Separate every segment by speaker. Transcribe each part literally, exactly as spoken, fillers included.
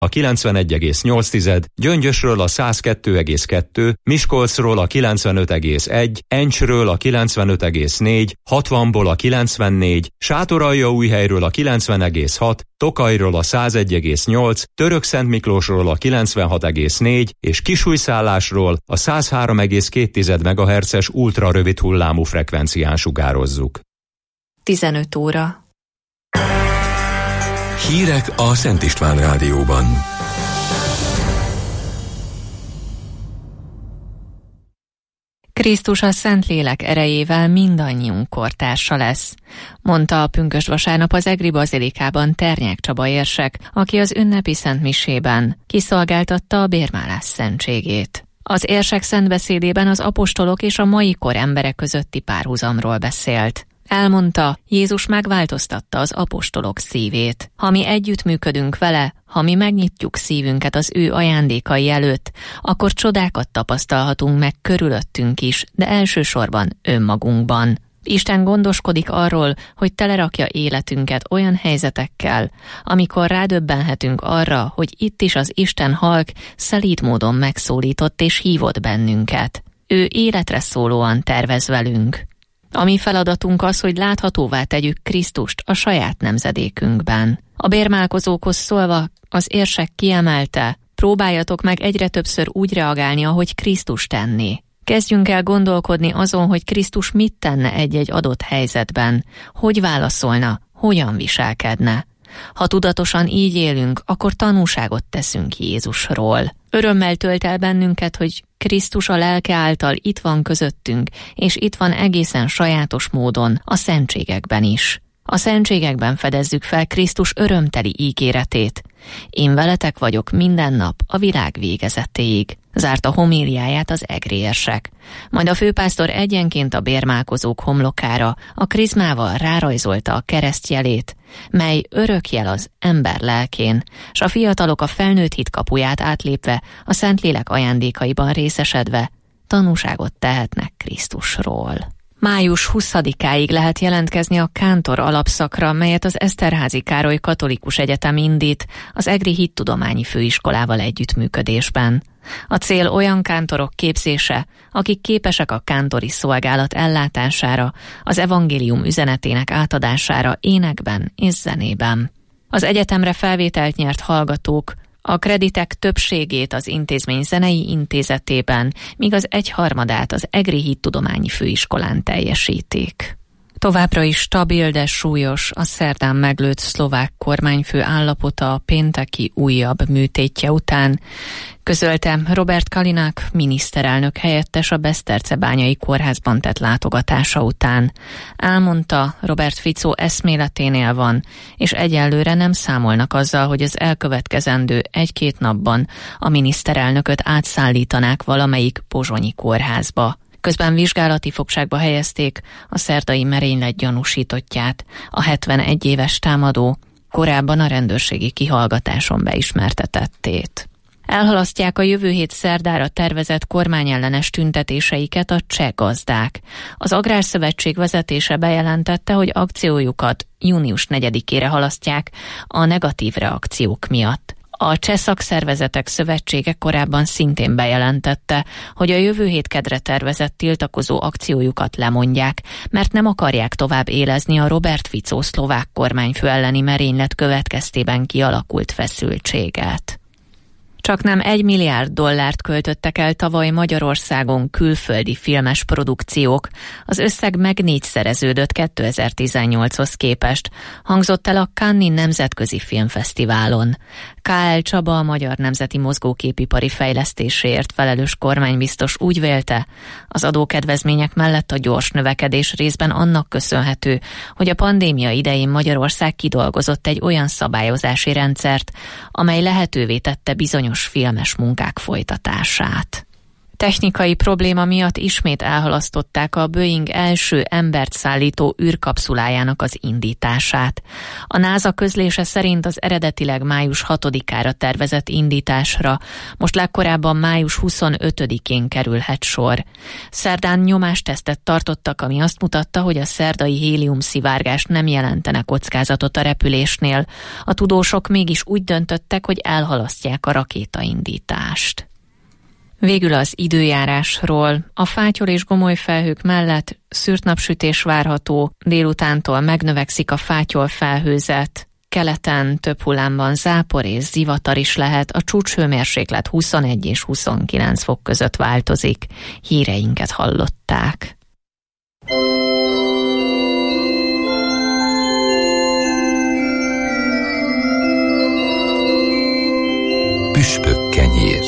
Speaker 1: a kilencvenegy egész nyolc, Gyöngyösről a száz kettő egész kettő, Miskolcról a kilencvenöt egész egy, Encsről a kilencvenöt egész négy, hatvanból a kilencvennégy, Sátoraljaújhelyről a kilencven egész hat, Tokajról a száz egy egész nyolc, Törökszentmiklósról a kilencvenhat egész négy és Kisújszállásról a száz három egész két megahertzes ultra rövid hullámú frekvencián sugározzuk.
Speaker 2: tizenöt óra.
Speaker 3: Hírek a Szent István Rádióban.
Speaker 2: Krisztus a Szentlélek erejével mindannyiunk kortársa lesz, mondta a pünkösdvasárnap az Egri Bazilikában Ternyák Csaba érsek, aki az ünnepi szentmisében kiszolgáltatta a bérmálás szentségét. Az érsek szentbeszédében az apostolok és a mai kor emberek közötti párhuzamról beszélt. Elmondta, Jézus megváltoztatta az apostolok szívét. Ha mi együttműködünk vele, ha mi megnyitjuk szívünket az ő ajándékai előtt, akkor csodákat tapasztalhatunk meg körülöttünk is, de elsősorban önmagunkban. Isten gondoskodik arról, hogy telerakja életünket olyan helyzetekkel, amikor rádöbbenhetünk arra, hogy itt is az Isten halk szelíd módon megszólított és hívott bennünket. Ő életre szólóan tervez velünk. A mi feladatunk az, hogy láthatóvá tegyük Krisztust a saját nemzedékünkben. A bérmálkozókhoz szólva az érsek kiemelte, próbáljatok meg egyre többször úgy reagálni, ahogy Krisztus tenné. Kezdjünk el gondolkodni azon, hogy Krisztus mit tenne egy-egy adott helyzetben, hogy válaszolna, hogyan viselkedne. Ha tudatosan így élünk, akkor tanúságot teszünk Jézusról. Örömmel tölt el bennünket, hogy Krisztus a lelke által itt van közöttünk, és itt van egészen sajátos módon a szentségekben is. A szentségekben fedezzük fel Krisztus örömteli ígéretét. Én veletek vagyok minden nap a világ végezetéig, zárta homíliáját az egri érsek. Majd a főpásztor egyenként a bérmálkozók homlokára a krizmával rárajzolta a keresztjelét, mely örökjel az ember lelkén, s a fiatalok a felnőtt hit kapuját átlépve, a Szentlélek ajándékaiban részesedve tanúságot tehetnek Krisztusról. Május huszadikáig lehet jelentkezni a kántor alapszakra, melyet az Eszterházy Károly Katolikus Egyetem indít az Egri Hittudományi Főiskolával együttműködésben. A cél olyan kántorok képzése, akik képesek a kántori szolgálat ellátására, az evangélium üzenetének átadására énekben és zenében. Az egyetemre felvételt nyert hallgatók a kreditek többségét az intézmény zenei intézetében, míg az egyharmadát az Egri Hittudományi Főiskolán teljesítik. Továbbra is stabil, de súlyos a szerdán meglőtt szlovák kormányfő állapota a pénteki újabb műtétje után, közölte Robert Kalinak miniszterelnök helyettes a Besztercebányai kórházban tett látogatása után. Elmondta, Robert Fico eszméleténél van, és egyelőre nem számolnak azzal, hogy az elkövetkezendő egy-két napban a miniszterelnököt átszállítanák valamelyik pozsonyi kórházba. Közben vizsgálati fogságba helyezték a szerdai merénylet gyanúsítottját, a hetvenegy éves támadó, korábban a rendőrségi kihallgatáson beismertetettét. Elhalasztják a jövő hét szerdára tervezett kormányellenes tüntetéseiket a cseh gazdák. Az Agrárszövetség vezetése bejelentette, hogy akciójukat június negyedikére halasztják a negatív reakciók miatt. A Cseh Szakszervezetek Szövetsége korábban szintén bejelentette, hogy a jövő hét kedre tervezett tiltakozó akciójukat lemondják, mert nem akarják tovább élezni a Robert Fico szlovák kormányfő elleni merénylet következtében kialakult feszültséget. Csaknem egy milliárd dollárt költöttek el tavaly Magyarországon külföldi filmes produkciók. Az összeg megnégyszereződött kétezer-tizennyolchoz képest, hangzott el a Cannes-i Nemzetközi Filmfesztiválon. ká el Csaba, a Magyar Nemzeti Mozgóképipari Fejlesztéséért felelős kormánybiztos úgy vélte, az adókedvezmények mellett a gyors növekedés részben annak köszönhető, hogy a pandémia idején Magyarország kidolgozott egy olyan szabályozási rendszert, amely lehetővé tette bizonyos filmes munkák folytatását. Technikai probléma miatt ismét elhalasztották a Boeing első embert szállító űrkapszulájának az indítását. A NASA közlése szerint az eredetileg május hatodikára tervezett indításra most legkorábban május huszonötödikén kerülhet sor. Szerdán nyomástesztet tartottak, ami azt mutatta, hogy a szerdai héliumszivárgás nem jelentene kockázatot a repülésnél. A tudósok mégis úgy döntöttek, hogy elhalasztják a rakétaindítást. Végül az időjárásról. A fátyol és gomoly felhők mellett szűrt napsütés várható, délutántól megnövekszik a fátyol felhőzet. Keleten több hullámban zápor és zivatar is lehet, a csúcshőmérséklet huszonegy és huszonkilenc fok között változik. Híreinket hallották.
Speaker 3: Püspök kenyér.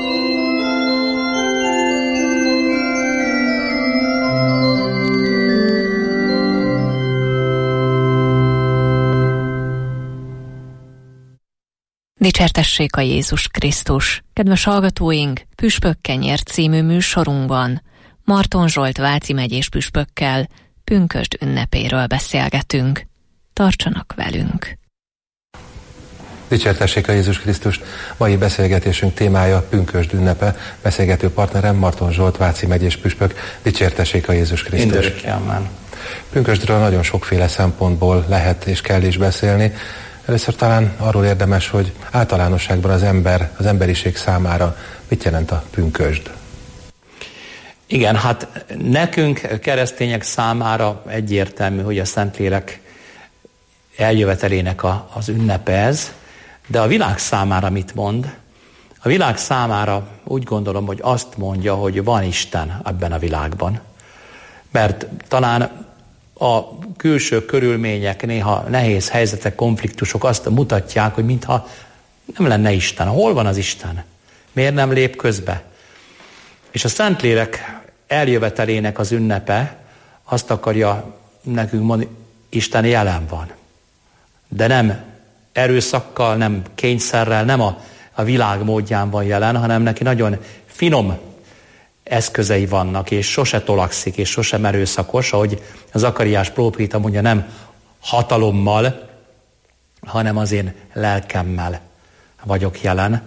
Speaker 2: Dicsértessék a Jézus Krisztus! Kedves hallgatóink, Püspök kenyér című műsorunkban Marton Zsolt Váci megyés püspökkel pünkösd ünnepéről beszélgetünk. Tartsanak velünk!
Speaker 4: Dicsértessék a Jézus Krisztust! Mai beszélgetésünk témája pünkösd ünnepe. Beszélgető partnerem Marton Zsolt Váci megyés püspök. Dicsértessék a Jézus Krisztus!
Speaker 5: Mindörökké, amen.
Speaker 4: Pünkösdről nagyon sokféle szempontból lehet és kell is beszélni. Először talán arról érdemes, hogy általánosságban az ember, az emberiség számára mit jelent a pünkösd?
Speaker 5: Igen, hát nekünk, keresztények számára egyértelmű, hogy a Szentlélek eljövetelének a, az ünnepe ez, de a világ számára mit mond? A világ számára úgy gondolom, hogy azt mondja, hogy van Isten ebben a világban. Mert talán a külső körülmények, néha nehéz helyzetek, konfliktusok azt mutatják, hogy mintha nem lenne Isten. Hol van az Isten? Miért nem lép közbe? És a Szentlélek eljövetelének az ünnepe azt akarja nekünk mondani, Isten jelen van. De nem erőszakkal, nem kényszerrel, nem a, a világ módján van jelen, hanem neki nagyon finom eszközei vannak, és sose tolakszik, és sosem erőszakos, ahogy az Zakariás próféta mondja, nem hatalommal, hanem az én lelkemmel vagyok jelen.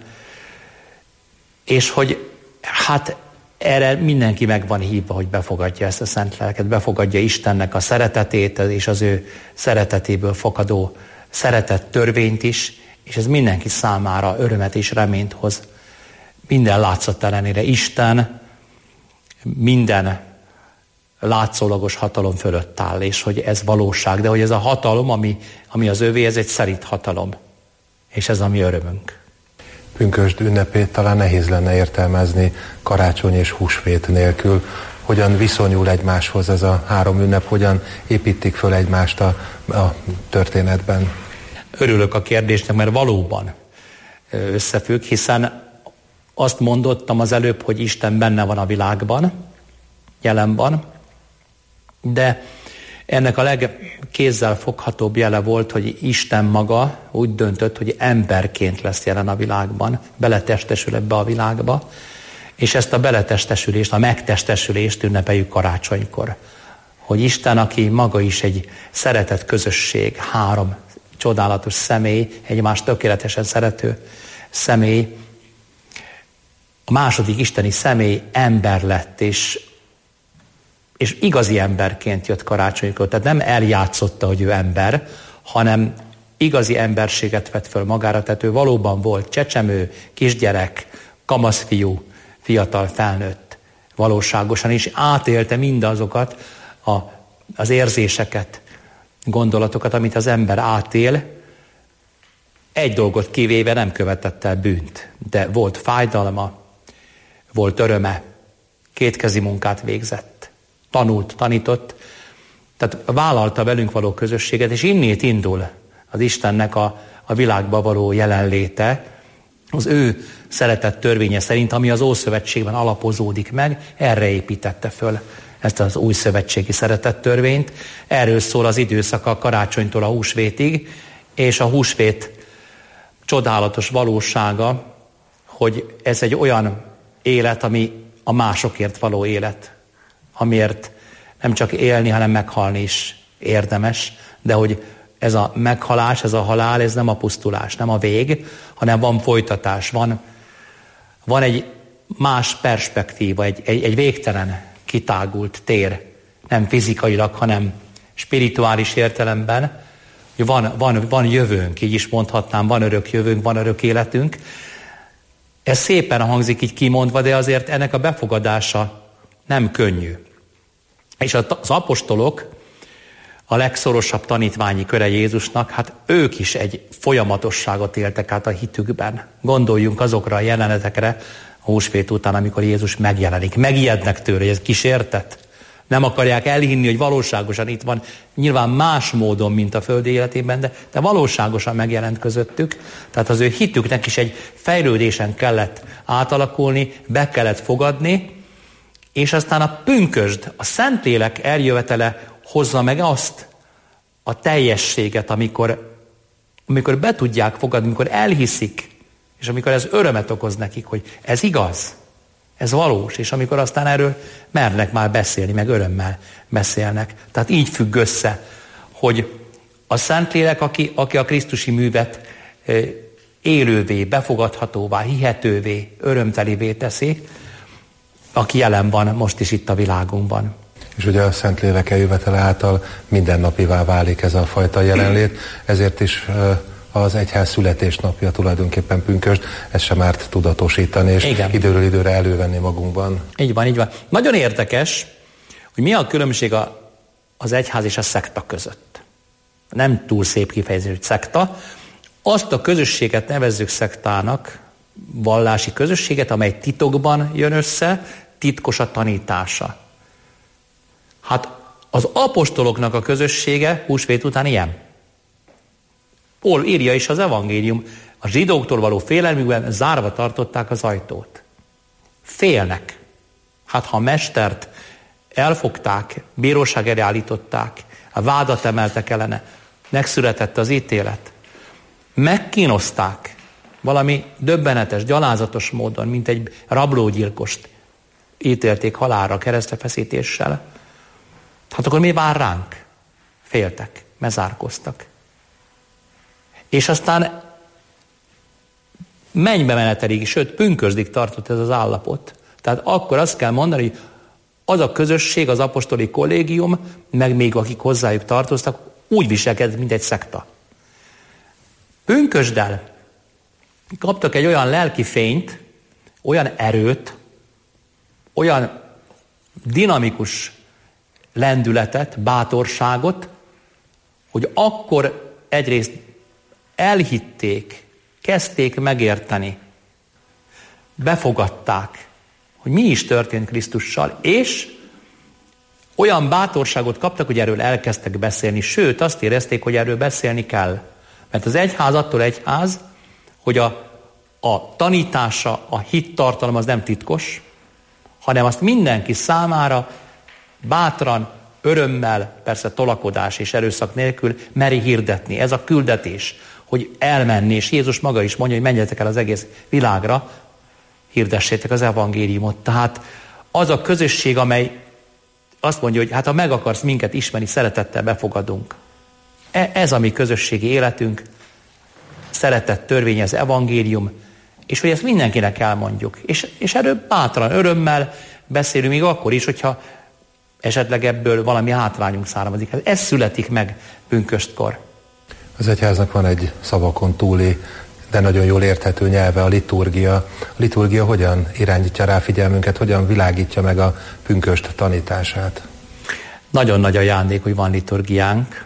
Speaker 5: És hogy hát erre mindenki meg van hívva, hogy befogadja ezt a szent lelket, befogadja Istennek a szeretetét, és az ő szeretetéből fakadó szeretett törvényt is, és ez mindenki számára örömet és reményt hoz. Minden látszat ellenére Isten minden látszólagos hatalom fölött áll, és hogy ez valóság, de hogy ez a hatalom, ami, ami az övé, ez egy szerint hatalom, és ez a mi örömünk.
Speaker 4: Pünkösd ünnepét talán nehéz lenne értelmezni karácsony és húsvét nélkül. Hogyan viszonyul egymáshoz ez a három ünnep, hogyan építik föl egymást a, a történetben?
Speaker 5: Örülök a kérdésnek, mert valóban összefügg, hiszen azt mondottam az előbb, hogy Isten benne van a világban, jelen van, de ennek a legkézzel foghatóbb jele volt, hogy Isten maga úgy döntött, hogy emberként lesz jelen a világban, beletestesül ebbe a világba, és ezt a beletestesülést, a megtestesülést ünnepeljük karácsonykor. Hogy Isten, aki maga is egy szeretett közösség, három csodálatos személy, egymást tökéletesen szerető személy, a második isteni személy ember lett, és, és igazi emberként jött karácsonykor. Tehát nem eljátszotta, hogy ő ember, hanem igazi emberséget vett föl magára, tehát ő valóban volt csecsemő, kisgyerek, kamaszfiú, fiatal felnőtt valóságosan, és átélte mindazokat a, az érzéseket, gondolatokat, amit az ember átél, egy dolgot kivéve nem követett el bűnt, de volt fájdalma, volt öröme, kétkezi munkát végzett, tanult, tanított, tehát vállalta velünk való közösséget, és innét indul az Istennek a, a világba való jelenléte, az ő szeretett törvénye szerint, ami az Ószövetségben alapozódik meg, erre építette föl ezt az új szövetségi szeretett törvényt. Erről szól az időszaka a karácsonytól a húsvétig, és a húsvét csodálatos valósága, hogy ez egy olyan élet, ami a másokért való élet, amiért nem csak élni, hanem meghalni is érdemes, de hogy ez a meghalás, ez a halál, ez nem a pusztulás, nem a vég, hanem van folytatás, van, van egy más perspektíva, egy, egy, egy végtelen kitágult tér, nem fizikailag, hanem spirituális értelemben, hogy van, van, van jövőnk, így is mondhatnám, van örök jövőnk, van örök életünk. Ez szépen hangzik így kimondva, de azért ennek a befogadása nem könnyű. És az apostolok, a legszorosabb tanítványi köre Jézusnak, hát ők is egy folyamatosságot éltek át a hitükben. Gondoljunk azokra a jelenetekre a húsvét után, amikor Jézus megjelenik. Megijednek tőle, hogy ez kísértet. Nem akarják elhinni, hogy valóságosan itt van, nyilván más módon, mint a földi életében, de, de valóságosan megjelent közöttük. Tehát az ő hitüknek is egy fejlődésen kellett átalakulni, be kellett fogadni, és aztán a pünkösd, a Szentlélek eljövetele hozza meg azt a teljességet, amikor, amikor be tudják fogadni, amikor elhiszik, és amikor ez örömet okoz nekik, hogy ez igaz, ez valós, és amikor aztán erről mernek már beszélni, meg örömmel beszélnek. Tehát így függ össze, hogy a Szentlélek, aki, aki a krisztusi művet élővé, befogadhatóvá, hihetővé, örömtelivé teszi, aki jelen van most is itt a világunkban.
Speaker 4: És ugye a Szentlélek eljövetele által mindennapivá válik ez a fajta jelenlét, ezért is az egyház születésnapja tulajdonképpen pünkösd, ezt sem árt tudatosítani, és igen, időről időre elővenni magunkban.
Speaker 5: Így van, így van. Nagyon érdekes, hogy mi a különbség a, az egyház és a szekta között. Nem túl szép kifejezés, hogy szekta. Azt a közösséget nevezzük szektának, vallási közösséget, amely titokban jön össze, titkos a tanítása. Hát az apostoloknak a közössége húsvét után ilyen. Paul írja is az evangélium, a zsidóktól való félelmükben zárva tartották az ajtót. Félnek. Hát ha a mestert elfogták, bíróság elé állították, a vádat emeltek ellene, megszületett az ítélet. Megkínozták valami döbbenetes, gyalázatos módon, mint egy rablógyilkost ítélték halálra keresztrefeszítéssel. Hát akkor mi vár ránk? Féltek, mezárkoztak. És aztán mennybe menetelig, sőt pünkösdig tartott ez az állapot. Tehát akkor azt kell mondani, hogy az a közösség, az apostoli kollégium, meg még akik hozzájuk tartoztak, úgy viselkedett, mint egy szekta. Pünkösddel kaptak egy olyan lelki fényt, olyan erőt, olyan dinamikus lendületet, bátorságot, hogy akkor egyrészt elhitték, kezdték megérteni, befogadták, hogy mi is történt Krisztussal, és olyan bátorságot kaptak, hogy erről elkezdtek beszélni, sőt, azt érezték, hogy erről beszélni kell. Mert az egyház attól egyház, hogy a, a tanítása, a hittartalom az nem titkos, hanem azt mindenki számára bátran, örömmel, persze tolakodás és erőszak nélkül meri hirdetni. Ez a küldetés, hogy elmenni, és Jézus maga is mondja, hogy menjetek el az egész világra, hirdessétek az evangéliumot. Tehát az a közösség, amely azt mondja, hogy hát ha meg akarsz minket ismerni, szeretettel befogadunk. Ez a mi közösségi életünk, szeretett törvény, az evangélium, és hogy ezt mindenkinek elmondjuk. És, és erről bátran, örömmel beszélünk még akkor is, hogyha esetleg ebből valami hátrányunk származik. Ez születik meg pünköstkor.
Speaker 4: Az egyháznak van egy szavakon túli, de nagyon jól érthető nyelve, a liturgia. A liturgia hogyan irányítja rá figyelmünket, hogyan világítja meg a pünkösd tanítását? Nagyon nagy ajándék, hogy van liturgiánk.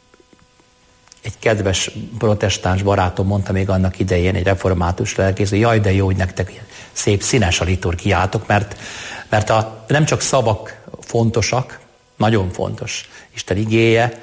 Speaker 4: Egy kedves protestáns barátom mondta még annak idején, egy református lelkész, hogy jaj, de jó, hogy nektek szép színes a liturgiátok, mert, mert a, nem csak szavak fontosak, nagyon fontos Isten igéje,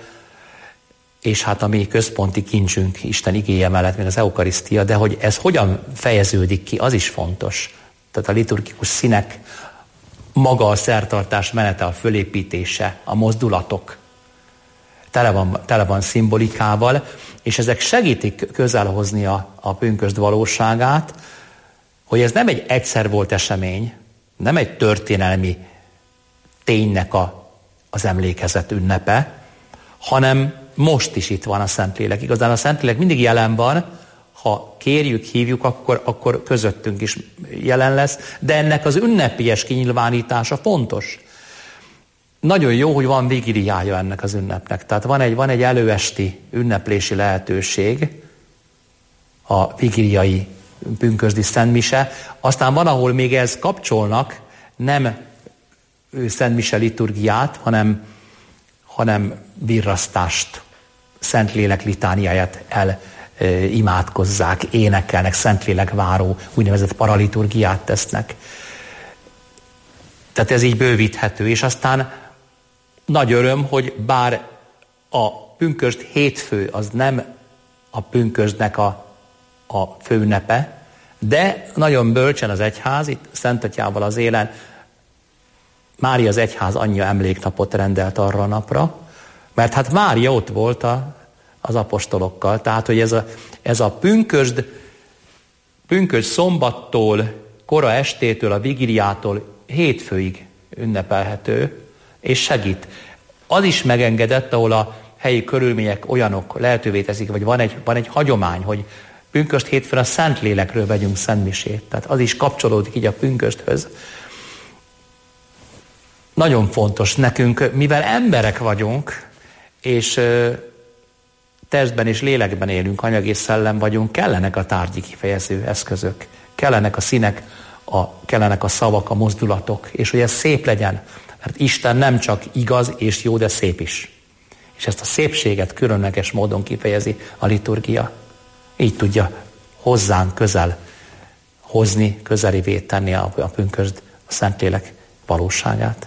Speaker 4: és hát a mi központi kincsünk Isten igéje mellett, mint az eukarisztia, de hogy ez hogyan fejeződik ki, az is fontos. Tehát a liturgikus színek, maga a szertartás menete, a fölépítése, a mozdulatok, tele van, tele van szimbolikával, és ezek segítik közel hozni a, a pünkösd valóságát, hogy ez nem egy egyszer volt esemény,
Speaker 5: nem egy történelmi ténynek a, az emlékezet ünnepe, hanem most is itt van a Szentlélek. Igazán a Szentlélek mindig jelen van, ha kérjük, hívjuk, akkor, akkor közöttünk is jelen lesz, de ennek az ünnepélyes kinyilvánítása fontos. Nagyon jó, hogy van vigíliája ennek az ünnepnek. Tehát van egy, van egy előesti ünneplési lehetőség, a vigíliai pünkösdi szentmise. Aztán van, ahol még ez kapcsolnak, nem szentmise liturgiát, hanem, hanem virrasztást, Szentlélek litániáját el e, imádkozzák, énekelnek, Szentlélek váró, úgynevezett paraliturgiát tesznek. Tehát ez így bővíthető, és aztán nagy öröm, hogy bár a pünkösd hétfő az nem a pünkösdnek a, a főünnepe, de nagyon bölcsen az egyház, itt Szent Atyával az élen, Mária az egyház anyja emléknapot rendelt arra a napra, mert hát Mária ott volt a, az apostolokkal, tehát hogy ez a, ez a pünkösd, pünkösd szombattól, kora estétől, a vigíliától hétfőig ünnepelhető, és segít. Az is megengedett, ahol a helyi körülmények olyanok lehetővé teszik, vagy van egy, van egy hagyomány, hogy pünkösd hétfőn a Szentlélekről vegyünk szentmisét. Tehát az is kapcsolódik így a pünkösdhöz. Nagyon fontos nekünk, mivel emberek vagyunk, és testben és lélekben élünk, anyag és szellem vagyunk, kellenek a tárgyi kifejező eszközök, kellenek a színek, a, kellenek a szavak, a mozdulatok, és hogy ez szép legyen. Mert Isten nem csak igaz és jó, de szép is. És ezt a szépséget különleges módon kifejezi a liturgia. Így tudja hozzánk közel hozni, közelivé tenni a, a pünkösd, a Szentlélek valóságát.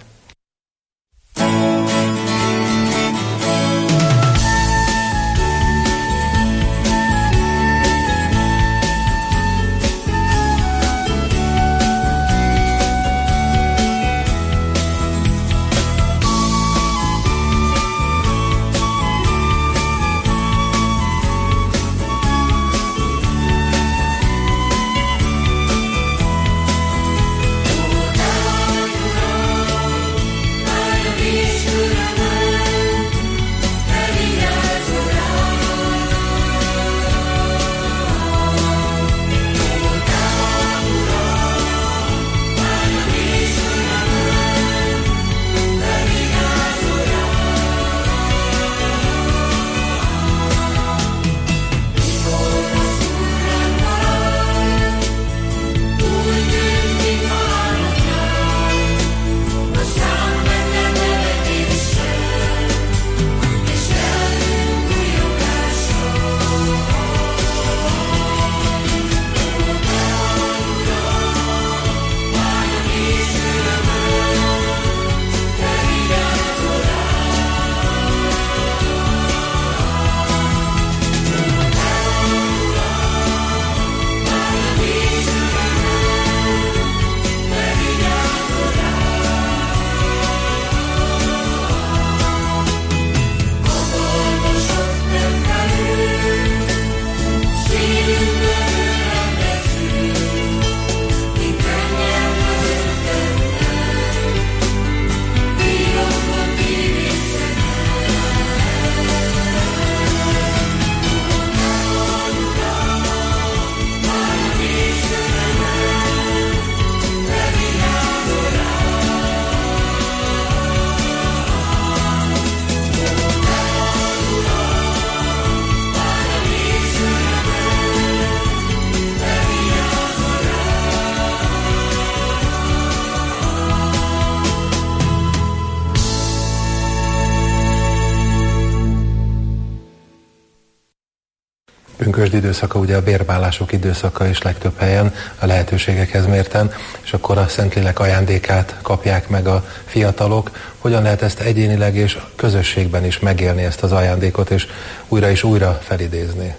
Speaker 4: Pünkösd időszaka ugye a bérbálások időszaka is legtöbb helyen, a lehetőségekhez mérten, és akkor a Szentlélek ajándékát kapják meg a fiatalok. Hogyan lehet ezt egyénileg és közösségben is megélni, ezt az ajándékot, és újra és újra felidézni?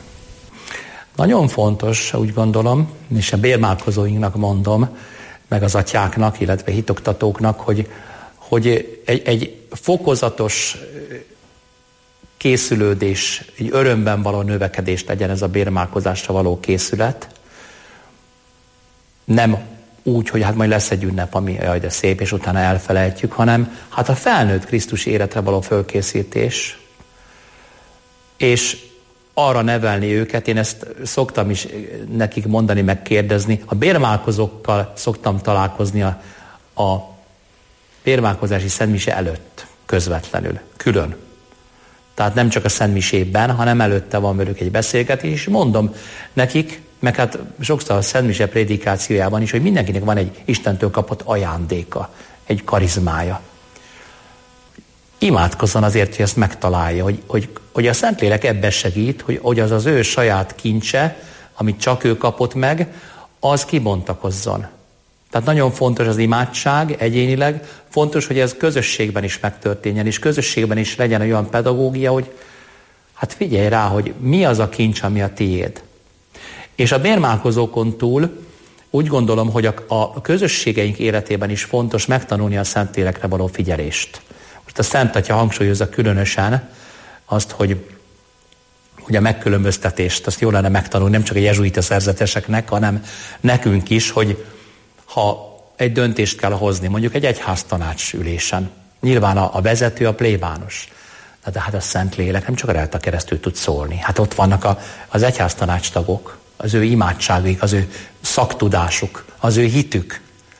Speaker 5: Nagyon fontos, úgy gondolom, és a bérmálkozóinknak mondom, meg az atyáknak, illetve hitoktatóknak, hogy, hogy egy, egy fokozatos készülődés, egy örömben való növekedés legyen ez a bérmálkozásra való készület. Nem úgy, hogy hát majd lesz egy ünnep, ami jaj, de szép, és utána elfelejtjük, hanem hát a felnőtt Krisztus életre való fölkészítés, és arra nevelni őket, én ezt szoktam is nekik mondani, megkérdezni. A bérmálkozókkal szoktam találkozni a, a bérmálkozási szentmise előtt, közvetlenül, külön. Tehát nem csak a szentmisében, hanem előtte van velük egy beszélgetés, és mondom nekik, meg hát sokszor a szentmise prédikációjában is, hogy mindenkinek van egy Istentől kapott ajándéka, egy karizmája. Imádkozzon azért, hogy ezt megtalálja, hogy, hogy, hogy a Szentlélek ebben segít, hogy, hogy az az ő saját kincse, amit csak ő kapott meg, az kibontakozzon. Tehát nagyon fontos az imádság egyénileg, fontos, hogy ez közösségben is megtörténjen, és közösségben is legyen olyan pedagógia, hogy hát figyelj rá, hogy mi az a kincs, ami a tiéd. És a bérmálkozókon túl úgy gondolom, hogy a, a közösségeink életében is fontos megtanulni a Szentlélekre való figyelést. Most a Szent Atya hangsúlyozza különösen azt, hogy, hogy a megkülönböztetést, azt jól lenne megtanulni, nem csak a jezsuita szerzeteseknek, hanem nekünk is, hogy ha egy döntést kell hozni, mondjuk egy egyháztanács ülésen, nyilván a, a vezető a plébános, de, de hát a Szentlélek nem csak a rajta keresztül tud szólni. Hát ott vannak a, az egyháztanács tagok, az ő imádságuk, az ő szaktudásuk, az ő hitük.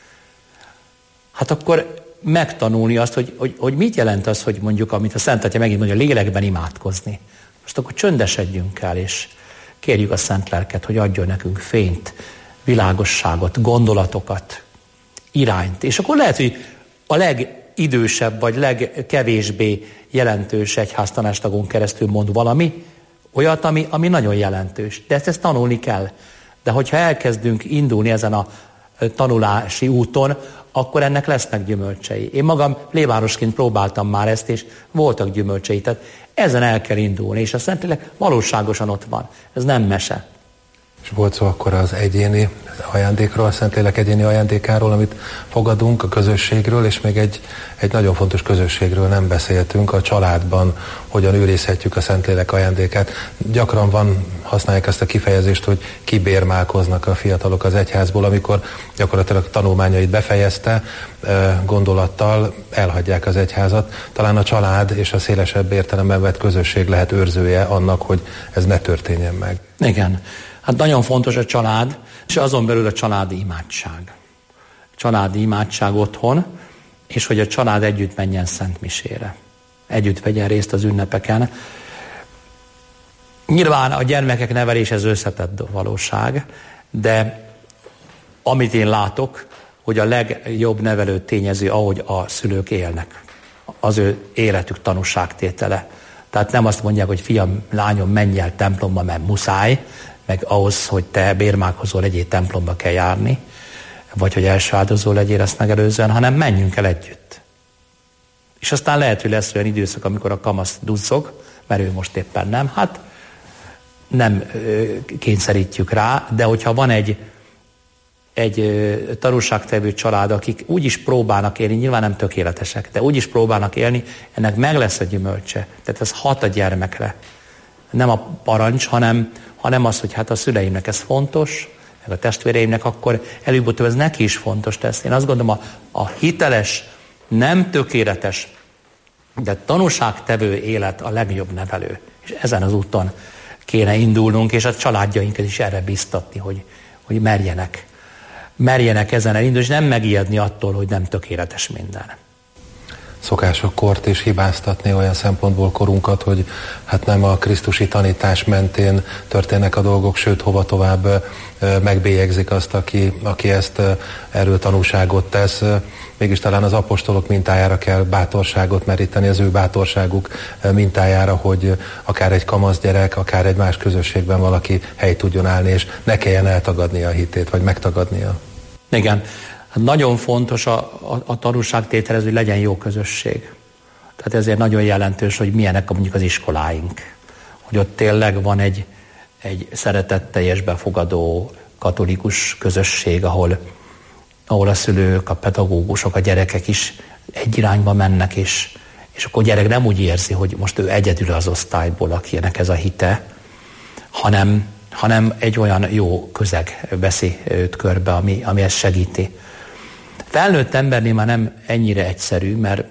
Speaker 5: Hát akkor megtanulni azt, hogy, hogy, hogy mit jelent az, hogy mondjuk, amit a Szent Atya megint mondja, lélekben imádkozni. Most akkor csöndesedjünk el, és kérjük a Szent Lelket, hogy adjon nekünk fényt, világosságot, gondolatokat, irányt. És akkor lehet, hogy a legidősebb, vagy legkevésbé jelentős egyháztanácstagon keresztül mond valami, olyat, ami, ami nagyon jelentős. De ezt, ezt tanulni kell. De hogyha elkezdünk indulni ezen a tanulási úton, akkor ennek lesznek gyümölcsei. Én magam plébánosként próbáltam már ezt, és voltak gyümölcsei. Tehát ezen el kell indulni, és a Szentlélek valóságosan ott van. Ez nem mese.
Speaker 4: És volt szó akkor az egyéni ajándékról, a Szentlélek egyéni ajándékáról, amit fogadunk, a közösségről, és még egy, egy nagyon fontos közösségről nem beszéltünk, a családban hogyan őrizhetjük a Szentlélek ajándékát. Gyakran van, használják ezt a kifejezést, hogy kibérmálkoznak a fiatalok az egyházból, amikor gyakorlatilag tanulmányait befejezte, gondolattal elhagyják az egyházat. Talán a család és a szélesebb értelemben vett közösség lehet őrzője annak, hogy ez ne történjen meg.
Speaker 5: Igen. Hát nagyon fontos a család, és azon belül a családi imádság. Családi imádság otthon, és hogy a család együtt menjen szentmisére. Együtt vegyen részt az ünnepeken. Nyilván a gyermekek nevelés ez összetett valóság, de amit én látok, hogy a legjobb nevelő tényező, ahogy a szülők élnek. Az ő életük tanúságtétele. Tehát nem azt mondják, hogy fiam, lányom, menj el templomba, mert muszáj, meg ahhoz, hogy te bérmálkozó legyél, templomba kell járni, vagy hogy első áldozó legyél, ezt megelőzően, hanem menjünk el együtt. És aztán lehet, hogy lesz olyan időszak, amikor a kamasz duzzog, mert ő most éppen nem, hát nem kényszerítjük rá, de hogyha van egy, egy tanulságtevő család, akik úgy is próbálnak élni, nyilván nem tökéletesek, de úgy is próbálnak élni, ennek meg lesz a gyümölcse. Tehát ez hat a gyermekre. Nem a parancs, hanem hanem az, hogy hát a szüleimnek ez fontos, meg a testvéreimnek, akkor előbb-utóbb ez neki is fontos lesz. Én azt gondolom, a, a hiteles, nem tökéletes, de tanúságtevő élet a legjobb nevelő. És ezen az úton kéne indulnunk, és a családjainkat is erre biztatni, hogy, hogy merjenek. Merjenek ezen elindulni, és nem megijedni attól, hogy nem tökéletes minden.
Speaker 4: Szokások kort és hibáztatni olyan szempontból korunkat, hogy hát nem a krisztusi tanítás mentén történnek a dolgok, sőt hova tovább megbélyegzik azt, aki, aki ezt erről tanúságot tesz. Mégis talán az apostolok mintájára kell bátorságot meríteni, az ő bátorságuk mintájára, hogy akár egy kamasz gyerek, akár egy más közösségben valaki helyt tudjon állni, és ne kelljen eltagadnia a hitét, vagy megtagadnia.
Speaker 5: Igen. Nagyon fontos a, a, a tanúságtétel, hogy legyen jó közösség. Tehát ezért nagyon jelentős, hogy milyenek mondjuk az iskoláink. Hogy ott tényleg van egy, egy szeretetteljes, befogadó katolikus közösség, ahol, ahol a szülők, a pedagógusok, a gyerekek is egy irányba mennek, és, és akkor a gyerek nem úgy érzi, hogy most ő egyedül az osztályból, akinek ez a hite, hanem, hanem egy olyan jó közeg veszi őt körbe, ami, ami ezt segíti. Felnőtt embernél már nem ennyire egyszerű, mert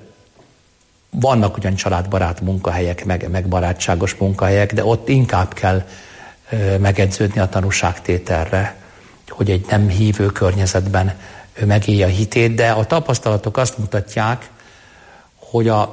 Speaker 5: vannak ugyan családbarát munkahelyek, meg, meg barátságos munkahelyek, de ott inkább kell ö, megedződni a tanúságtételre, hogy egy nem hívő környezetben ő megélje a hitét, de a tapasztalatok azt mutatják, hogy a,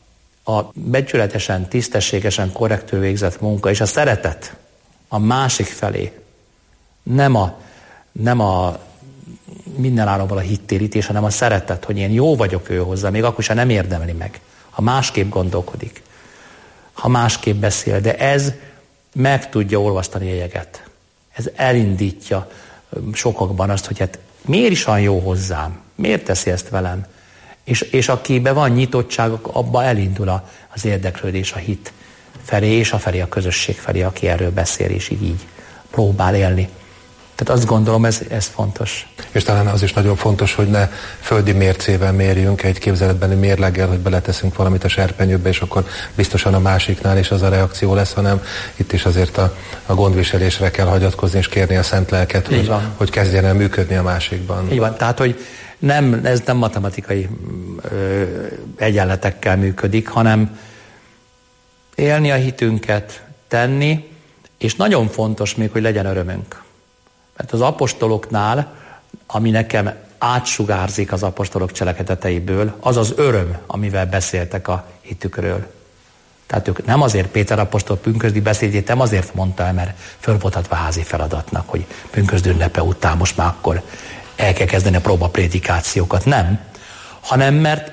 Speaker 5: a becsületesen, tisztességesen, korrektül végzett munka és a szeretet a másik felé, nem a, nem a mindenáron a hittérítés, hanem a szeretet, hogy én jó vagyok ő hozzá, még akkor sem nem érdemli meg, ha másképp gondolkodik, ha másképp beszél, de ez meg tudja olvasztani a jeget. Ez elindítja sokakban azt, hogy hát miért is olyan jó hozzám, miért teszi ezt velem, és, és akiben van nyitottság, abba elindul a, az érdeklődés a hit felé, és a felé a közösség felé, aki erről beszél, és így, így próbál élni. Tehát azt gondolom, ez, ez fontos.
Speaker 4: És talán az is nagyon fontos, hogy ne földi mércével mérjünk, egy képzeletbeni mérleggel, hogy beleteszünk valamit a serpenyőbe, és akkor biztosan a másiknál is az a reakció lesz, hanem itt is azért a, a gondviselésre kell hagyatkozni, és kérni a szent lelket, hogy, hogy kezdjen el működni a másikban.
Speaker 5: Így van, tehát, hogy nem, ez nem matematikai ö, egyenletekkel működik, hanem élni a hitünket, tenni, és nagyon fontos még, hogy legyen örömünk. Mert az apostoloknál, ami nekem átsugárzik az apostolok cselekedeteiből, az az öröm, amivel beszéltek a hitükről. Tehát ők nem azért, Péter apostol pünkösdi beszédjét nem azért mondta el, mert föl volt adva házi feladatnak, hogy pünkösdi ünnepe után most már akkor el kell kezdeni a próbaprédikációkat. Nem, hanem mert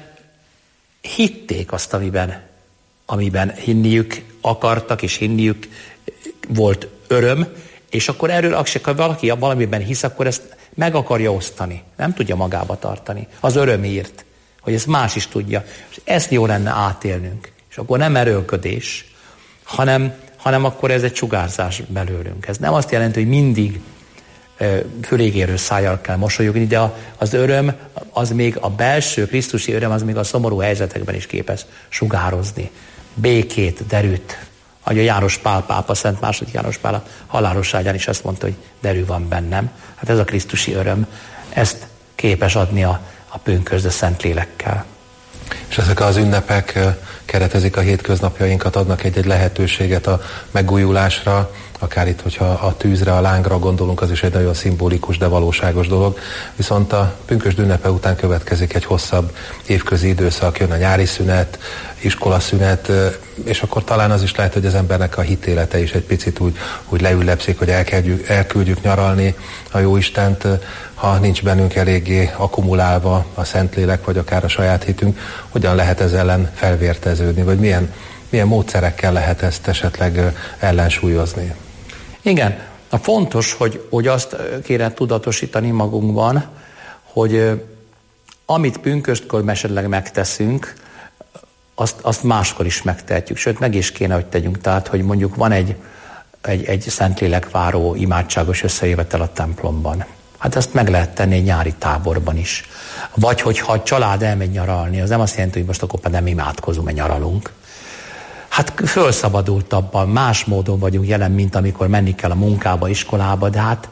Speaker 5: hitték azt, amiben, amiben hinniük akartak, és hinniük volt öröm, és akkor erről, ha valaki valamiben hisz, akkor ezt meg akarja osztani. Nem tudja magába tartani. Az örömért, hogy ezt más is tudja. És ezt jó lenne átélnünk. És akkor nem erőlködés, hanem, hanem akkor ez egy sugárzás belőlünk. Ez nem azt jelenti, hogy mindig e, fölégérő szájjal kell mosolyogni, de a, az öröm, az még a belső krisztusi öröm, az még a szomorú helyzetekben is képes sugározni. Békét, derűt. Ahogy a János Pál pápa, Szent második János Pál a halálos ágyán is azt mondta, hogy derű van bennem. Hát ez a krisztusi öröm, ezt képes adni a, a pünkösd a Szentlélekkel.
Speaker 4: És ezek az ünnepek keretezik a hétköznapjainkat, adnak egy-egy lehetőséget a megújulásra, akár itt, hogyha a tűzre, a lángra gondolunk, az is egy nagyon szimbolikus, de valóságos dolog. Viszont a pünkösd ünnepe után következik egy hosszabb évközi időszak, jön a nyári szünet, iskolaszünet, és akkor talán az is lehet, hogy az embernek a hitélete is egy picit úgy, úgy leüllepszik, hogy elküldjük, elküldjük nyaralni a Jóistent, ha nincs bennünk eléggé akkumulálva a Szentlélek, vagy akár a saját hitünk, hogyan lehet ez ellen felvérteződni, vagy milyen, milyen módszerekkel lehet ezt esetleg ellensúlyozni?
Speaker 5: Igen, a fontos, hogy, hogy azt kéne tudatosítani magunkban, hogy amit pünköstkor esetleg megteszünk, azt, azt máskor is megtehetjük, sőt meg is kéne, hogy tegyünk. Tehát, hogy mondjuk van egy, egy, egy Szentlélek váró imádságos összejövetel a templomban. Hát ezt meg lehet tenni egy nyári táborban is. Vagy hogyha a család elmegy nyaralni, az nem azt jelenti, hogy most akkor nem imádkozunk, mert nyaralunk. Hát fölszabadultabban, más módon vagyunk jelen, mint amikor menni kell a munkába, iskolába, de hát,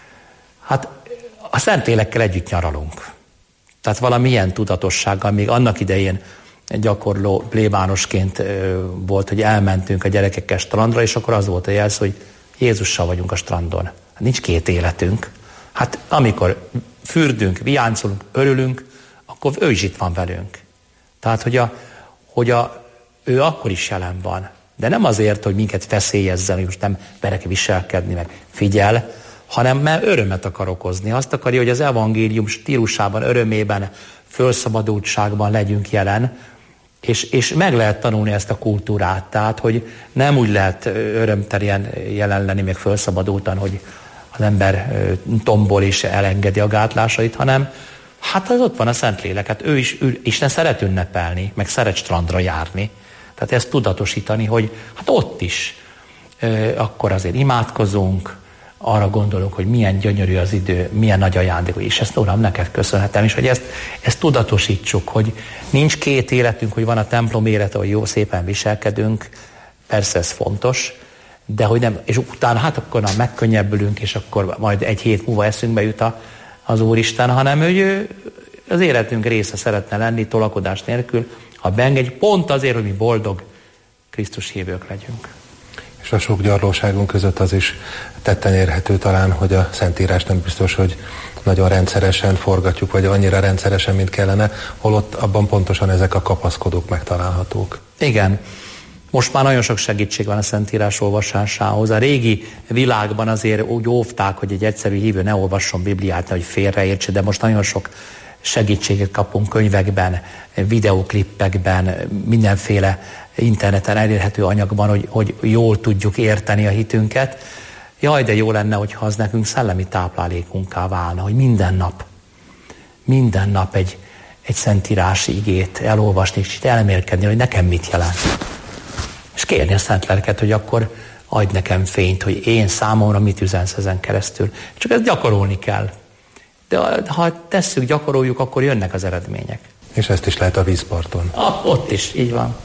Speaker 5: hát a Szentlélekkel együtt nyaralunk. Tehát valamilyen tudatossággal, még annak idején gyakorló plébánosként volt, hogy elmentünk a gyerekekkel strandra, és akkor az volt a jelző, hogy Jézussal vagyunk a strandon. Hát nincs két életünk. Hát amikor fürdünk, viáncolunk, örülünk, akkor ő is itt van velünk. Tehát, hogy, a, hogy a, ő akkor is jelen van. De nem azért, hogy minket feszélyezzen, hogy most nem merek viselkedni, meg figyel, hanem mert örömet akar okozni. Azt akarja, hogy az evangélium stílusában, örömében, fölszabadultságban legyünk jelen, és, és meg lehet tanulni ezt a kultúrát. Tehát, hogy nem úgy lehet örömterjen jelen lenni, még fölszabadultan, hogy az ember tombol és elengedi a gátlásait, hanem hát az ott van a Szentlélek, hát ő is, ő, Isten szeret ünnepelni, meg szeret strandra járni. Tehát ezt tudatosítani, hogy hát ott is e, akkor azért imádkozunk, arra gondolunk, hogy milyen gyönyörű az idő, milyen nagy ajándék, és ezt Uram, neked köszönhetem, és hogy ezt, ezt tudatosítsuk, hogy nincs két életünk, hogy van a templom élete, hogy jó szépen viselkedünk, persze ez fontos, de hogy nem, és utána hát akkor na, megkönnyebbülünk, és akkor majd egy hét múlva eszünkbe jut a, az Úristen, hanem ő az életünk része szeretne lenni, tolakodás nélkül, ha beengedj, pont azért, hogy mi boldog Krisztus hívők legyünk.
Speaker 4: És a sok gyarlóságunk között az is tetten érhető talán, hogy a Szentírás nem biztos, hogy nagyon rendszeresen forgatjuk, vagy annyira rendszeresen, mint kellene, holott abban pontosan ezek a kapaszkodók megtalálhatók.
Speaker 5: Igen. Most már nagyon sok segítség van a Szentírás olvasásához. A régi világban azért úgy óvták, hogy egy egyszerű hívő ne olvasson Bibliát, hogy félreértse, de most nagyon sok segítséget kapunk könyvekben, videóklippekben, mindenféle interneten elérhető anyagban, hogy, hogy jól tudjuk érteni a hitünket. Jaj, de jó lenne, hogyha az nekünk szellemi táplálékunká válna, hogy minden nap, minden nap egy, egy szentírási igét elolvasni, és elmélkedni, hogy nekem mit jelent. És kérni a Szent Lelket, hogy akkor adj nekem fényt, hogy én számomra mit üzensz ezen keresztül. Csak ezt gyakorolni kell. De ha tesszük, gyakoroljuk, akkor jönnek az eredmények.
Speaker 4: És ezt is lehet a vízparton.
Speaker 5: Ah, ott is, így van.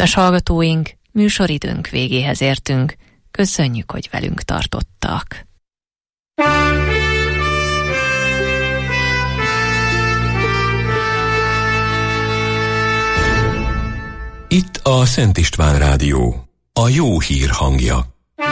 Speaker 2: Kedves hallgatóink, műsoridőnk végéhez értünk. Köszönjük, hogy velünk tartottak.
Speaker 3: Itt a Szent István Rádió, a jó hír hangja.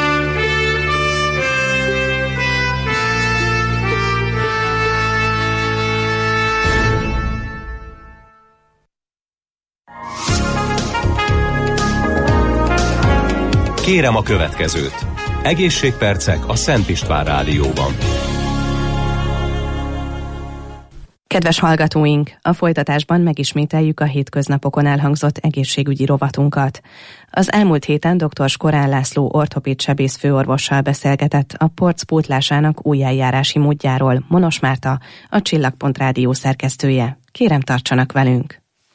Speaker 1: Kérem a következőt. Egészségpercek a Szent István Rádióban.
Speaker 6: Kedves hallgatóink, a folytatásban megismételjük a hétköznapokon elhangzott egészségügyi rovatunkat. Az elmúlt héten dr. Skorán László ortopéd sebész főorvossal beszélgetett a porc pótlásának új eljárási módjáról. Monos Márta, a Csillagpont Rádió szerkesztője. Kérem, tartsanak velünk!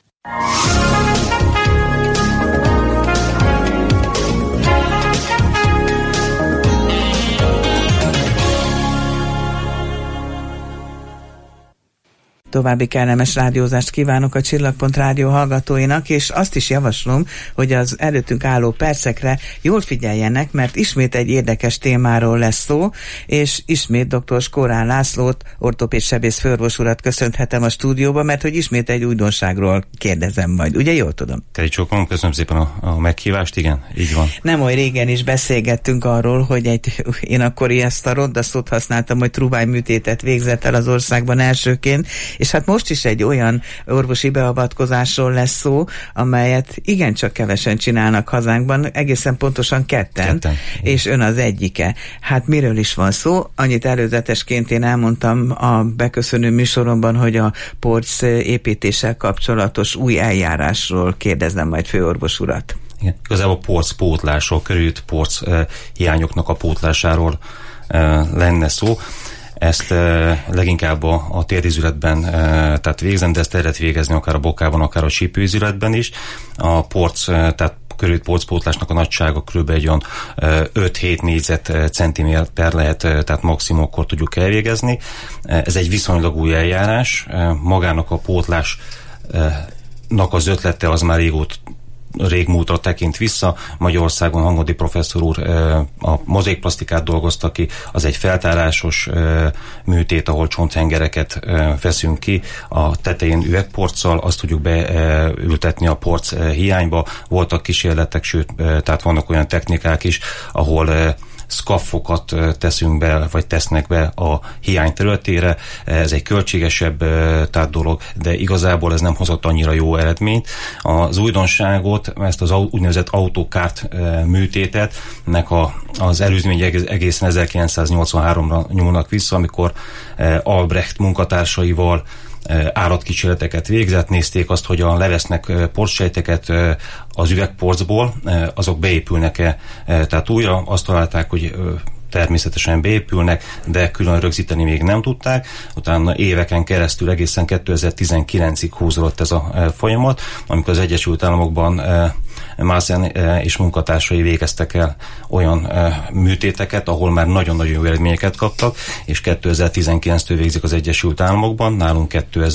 Speaker 7: További kellemes rádiózást kívánok a Csillagpont Rádió hallgatóinak, és azt is javaslom, hogy az előttünk álló percekre jól figyeljenek, mert ismét egy érdekes témáról lesz szó, és ismét dr. Skorán Lászlót, ortopéd sebész főorvos urat köszönhetem a stúdióba, mert hogy ismét egy újdonságról kérdezem majd. Ugye jól tudom?
Speaker 8: Kericsókom, köszönöm szépen a, a meghívást, igen, így van.
Speaker 7: Nem oly régen is beszélgettünk arról, hogy egy, én akkor ezt a ronda szót használtam, hogy trubályműtétet végzett el az országban elsőként, és hát most is egy olyan orvosi beavatkozásról lesz szó, amelyet igencsak kevesen csinálnak hazánkban, egészen pontosan ketten, ketten. És ön az egyike. Hát miről is van szó? Annyit előzetesként én elmondtam a beköszönő műsoromban, hogy a porc építéssel kapcsolatos új eljárásról kérdezem majd főorvos urat.
Speaker 8: Igen, igazából porc pótlásról, körült porc eh, hiányoknak a pótlásáról eh, lenne szó. Ezt e, leginkább a, a térdizületben e, tehát végzem, de ezt el lehet végezni akár a bokában, akár a sípőizületben is. A porc, e, tehát körült porcpótlásnak a nagysága kb. Egy olyan e, öt-hét négyzetcentiméter lehet, e, tehát maximum akkor tudjuk elvégezni. E, ez egy viszonylag új eljárás. E, magának a pótlásnak az ötlete az már régóta régmúltra tekint vissza. Magyarországon Hangodi professzor úr a mozaikplasztikát dolgozta ki, az egy feltárásos műtét, ahol csonthengereket veszünk ki, a tetején üvegporccal, azt tudjuk beültetni a porc hiányba. Voltak kísérletek, sőt, tehát vannak olyan technikák is, ahol szkaffokat teszünk be, vagy tesznek be a hiány területére. Ez egy költségesebb tehát dolog, de igazából ez nem hozott annyira jó eredményt. Az újdonságot, ezt az úgynevezett autokárt műtétet, nek a, az előzmény egészen ezerkilencszáznyolcvanháromra nyúlnak vissza, amikor Albrecht munkatársaival állatkísérleteket végzett, nézték azt, hogyan levesznek porcsejteket az üvegporcból, azok beépülnek-e, tehát újra azt találták, hogy természetesen beépülnek, de külön rögzíteni még nem tudták. Utána éveken keresztül egészen kétezer-tizenkilencig húzódott ez a folyamat, amikor az Egyesült Államokban Maassen és munkatársai végeztek el olyan műtéteket, ahol már nagyon-nagyon jó eredményeket kaptak, és kétezer-tizenkilenctől végzik az Egyesült Államokban, nálunk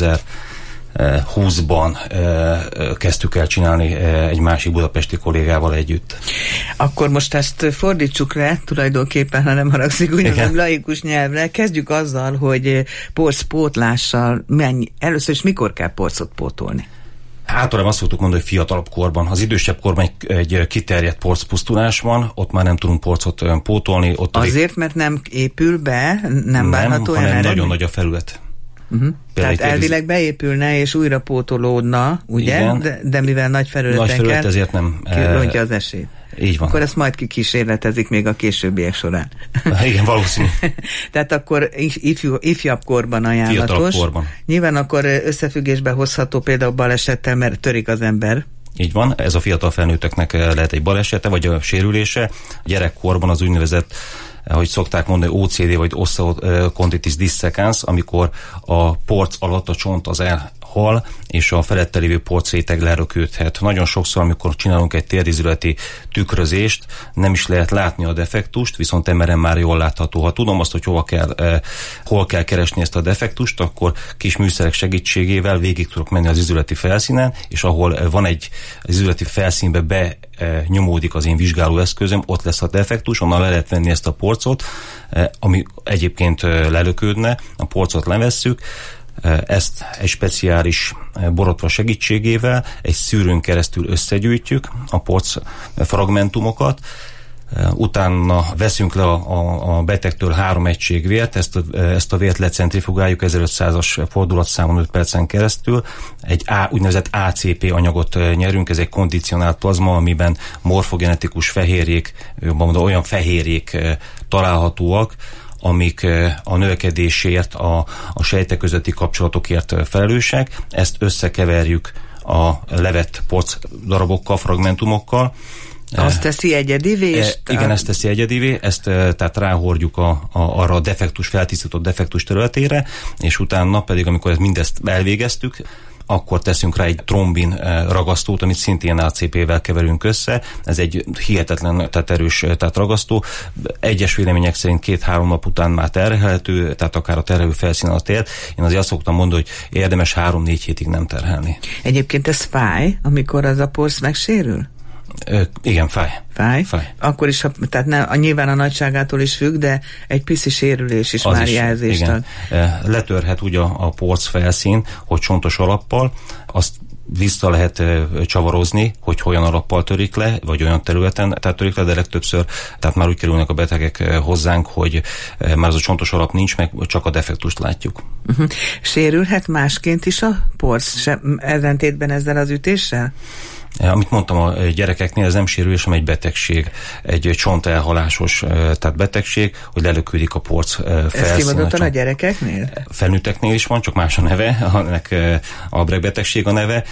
Speaker 8: kétezer-húszban kezdtük el csinálni egy másik budapesti kollégával együtt.
Speaker 7: Akkor most ezt fordítsuk le, tulajdonképpen, ha nem haragszik, úgynevezett laikus nyelvre. Kezdjük azzal, hogy porcpótlással mennyi, először is mikor kell porcot pótolni?
Speaker 8: Általában azt szoktuk mondani, hogy fiatalabb korban. Az idősebb korban egy, egy kiterjedt porcpusztulás van, ott már nem tudunk porcot pótolni. Ott
Speaker 7: azért, mert nem épül be, nem várható
Speaker 8: el? Nem, hanem nagyon
Speaker 7: mi?
Speaker 8: nagy a felület.
Speaker 7: Uh-huh. Tehát elvileg beépülne és újra pótolódna, ugye? De, de mivel nagy felületen
Speaker 8: nagy felület,
Speaker 7: kell,
Speaker 8: ezért nem
Speaker 7: kirontja az esélyt.
Speaker 8: Így van.
Speaker 7: Akkor ezt majd kikísérletezik még a későbbiek során.
Speaker 8: Igen, valószínű.
Speaker 7: Tehát akkor ifjú, ifjabb korban ajánlatos.
Speaker 8: Fiatalabb korban.
Speaker 7: Nyilván akkor összefüggésbe hozható például balesettel, mert törik az ember.
Speaker 8: Így van, ez a fiatal felnőtteknek lehet egy balesete, vagy a sérülése. A gyerekkorban az úgynevezett, ahogy szokták mondani, ó cé dé vagy osteochondritis dissecans, amikor a porc alatt a csont az hal, és a felette lévő porcréteg leröködhet. Nagyon sokszor, amikor csinálunk egy térdizületi tükrözést, nem is lehet látni a defektust, viszont emeren már jól látható. Ha tudom azt, hogy hova kell, eh, hol kell keresni ezt a defektust, akkor kis műszerek segítségével végig tudok menni az izületi felszínen, és ahol van egy az izületi felszínbe be eh, nyomódik az én vizsgálóeszközöm, ott lesz a defektus, onnan le lehet venni ezt a porcot, eh, ami egyébként eh, lelöködne, a porcot levesszük, ezt egy speciális borotva segítségével egy szűrőn keresztül összegyűjtjük a porc fragmentumokat, utána veszünk le a, a, a betegtől három egység vért, ezt a, ezt a vért lecentrifugáljuk ezerötszázas fordulatszámon öt percen keresztül, egy A, úgynevezett á cé pé anyagot nyerünk, ez egy kondicionált plazma, amiben morfogenetikus fehérjék, jobban mondom, olyan fehérjék találhatóak, amik a növekedésért, a, a sejtek közötti kapcsolatokért felelősek. Ezt összekeverjük a levett porc darabokkal, fragmentumokkal.
Speaker 7: Azt teszi egyedivé?
Speaker 8: E, igen, a... ezt teszi egyedivé, ezt tehát ráhordjuk a, a, arra a defektus, feltisztított defektus területére, és utána pedig, amikor mindezt elvégeztük, akkor teszünk rá egy trombin ragasztót, amit szintén á cé pével keverünk össze. Ez egy hihetetlen, tehát erős tehát ragasztó. Egyes vélemények szerint két-három nap után már terhelhető, tehát akár a terhelő felszín alatt ér. Én azért azt szoktam mondani, hogy érdemes három-négy hétig nem terhelni.
Speaker 7: Egyébként ez fáj, amikor az a porc megsérül?
Speaker 8: Ö, igen, fáj.
Speaker 7: Fáj?
Speaker 8: Fáj.
Speaker 7: Akkor is, tehát nem, a nyilván a nagyságától is függ, de egy piszi sérülés is az már is, jelzést ad.
Speaker 8: Letörhet ugye a, a porc felszín, hogy csontos alappal, azt vissza lehet e, csavarozni, hogy olyan alappal törik le, vagy olyan területen tehát törik le, de legtöbbször, tehát már úgy kerülnek a betegek e, hozzánk, hogy e, már az a csontos alap nincs, meg csak a defektust látjuk.
Speaker 7: Uh-huh. Sérülhet másként is a porc, ellentétben ezzel az ütéssel?
Speaker 8: Amit mondtam a gyerekeknél, ez nem sérülés, hanem egy betegség, egy csontelhalásos tehát betegség, hogy lelöködik a porc felszíne.
Speaker 7: Ez kimondottan a gyerekeknél?
Speaker 8: Felnőtteknél is van, csak más a neve, ennek Albrecht betegség a neve,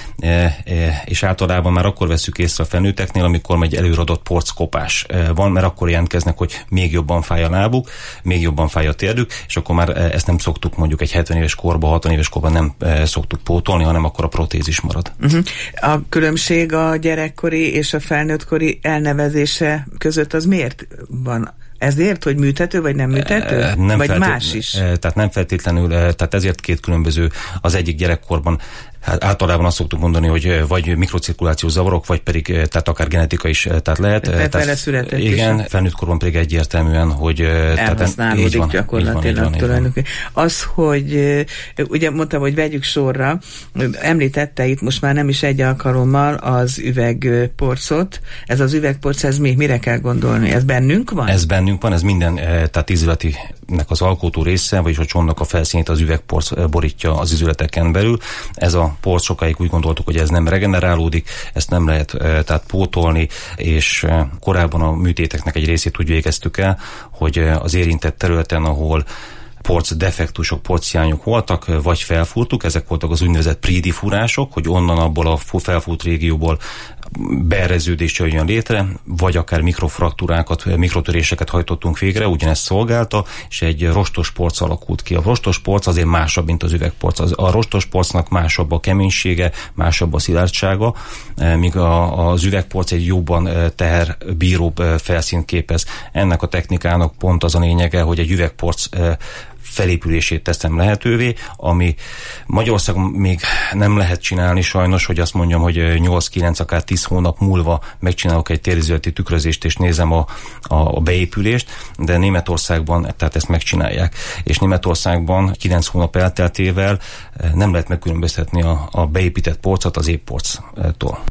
Speaker 8: és általában már akkor veszük észre a felnőtteknél, amikor egy előradott porckopás van, mert akkor jelentkeznek, hogy még jobban fáj a lábuk, még jobban fáj a térdük, és akkor már ezt nem szoktuk mondjuk egy hetven éves korban, hatvan éves korban nem szoktuk pótolni, hanem akkor a protézis marad.
Speaker 7: Uh-huh. A különbség a gyerekkori és a felnőttkori elnevezése között az miért van? Ezért, hogy műtető, vagy nem műtető? Nem vagy más is?
Speaker 8: Tehát nem feltétlenül, tehát ezért két különböző, az egyik gyerekkorban, hát általában azt szoktuk mondani, hogy vagy mikrocirkulációs zavarok, vagy pedig tehát akár genetika is tehát lehet.
Speaker 7: Tehát vele született
Speaker 8: igen, felnőtt korban pedig egyértelműen, hogy
Speaker 7: elhasználódik gyakorlatilag tulajdonképpen. Az, hogy ugye mondtam, hogy vegyük sorra, említette itt most már nem is egy alkalommal az üvegporcot. Ez az üvegporc, ez mi? Mire kell gondolni? Ez bennünk van?
Speaker 8: Ez bennünk van, ez minden, tehát izületinek az alkotó része, vagyis a csontnak a felszínét az üvegporc borítja az izületeken belül. Ez a porc sokáig úgy gondoltuk, hogy ez nem regenerálódik, ezt nem lehet e, tehát pótolni, és e, korábban a műtéteknek egy részét úgy végeztük el, hogy e, az érintett területen, ahol porc defektusok, porchiányok voltak, vagy felfúrtuk, ezek voltak az úgynevezett prídifúrások, hogy onnan abból a felfúrt régióból beereződés jöjjön létre, vagy akár mikrofraktúrákat, mikrotöréseket hajtottunk végre, ugyanezt szolgálta, és egy rostos porc alakult ki. A rostos porc azért másabb, mint az üvegporc. A rostos porcnak másabb a keménysége, másabb a szilárdsága, míg a, az üvegporc egy jobban teherbíróbb felszínt képez. Ennek a technikának pont az a lényege, hogy egy üvegporc felépülését teszem lehetővé, ami Magyarországon még nem lehet csinálni sajnos, hogy azt mondjam, hogy nyolc-kilenc, akár tíz hónap múlva megcsinálok egy térdizületi tükrözést, és nézem a, a, a beépülést, de Németországban tehát ezt megcsinálják. És Németországban kilenc hónap elteltével nem lehet megkülönböztetni a, a beépített porcot az épp porctól.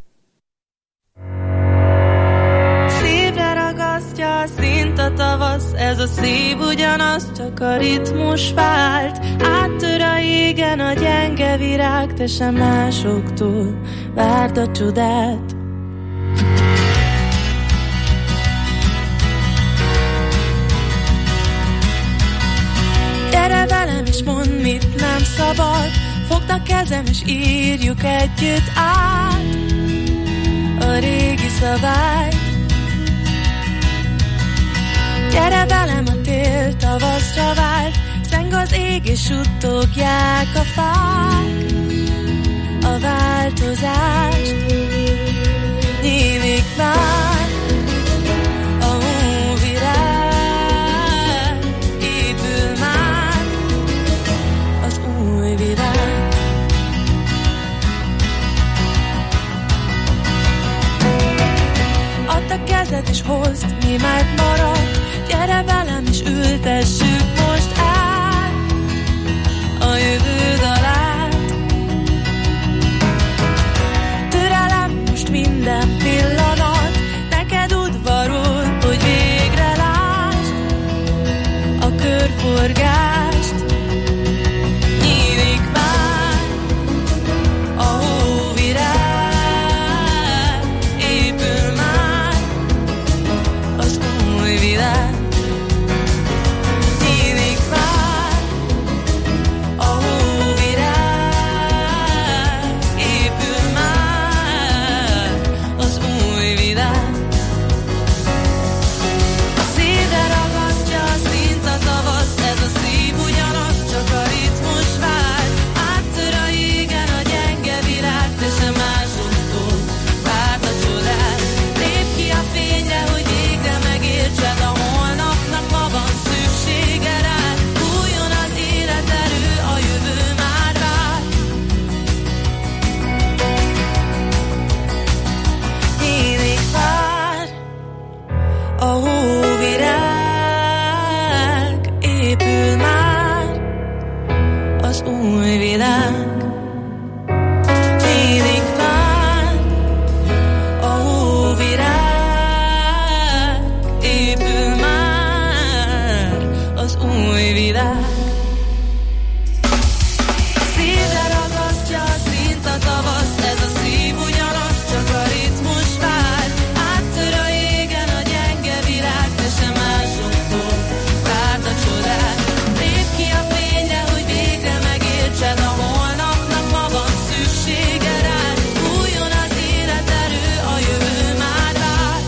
Speaker 9: Szint a tavasz, ez a szív ugyanaz, csak a ritmus vált. Áttör a égen a gyenge virág, te sem másoktól várd a csodát. Gyere velem és mondd, mit nem szabad, fogd a kezem és írjuk együtt át a régi szabályt. Gyere velem, a tél tavaszra vált, zeng az ég és suttogják a fák változást. Nyílik már a hóvirág, épül már az új virág. Add a kezed és hozd, mi megmaradt, gyere velem és ültessük most el a jövő dalát. Türelem most minden pillanat, neked udvarol, hogy végre lásd a körforgást. Nyílik már a hóvirág, épül már az új világ. Nyílik már a hóvirág, épül már az új világ. Szívre ragasztja a szint a tavasz, ez a szív ugyanaz, csak a ritmus vált. Áttör a jégen a gyenge virág, de sem másoktól várt a csodát. Lép ki a fényre, hogy végre megértsed, a holnapnak ma van szüksége rád. Újjon az életerő, a jövő már vár. Nyílik már a hóvirág, épül már az új világ. Nyílik már a hóvirág, épül már az új világ. Szívre ragasztja a szint a tavasz, ez a szív ugyanaz, csak a ritmus vált. Áttör a jégen a gyenge virág, de sem másoktól várt a csodát. Lép ki a fényre, hogy végre megértsed, a holnapnak ma van szüksége rád. Újjon az életerő, a jövő már vár.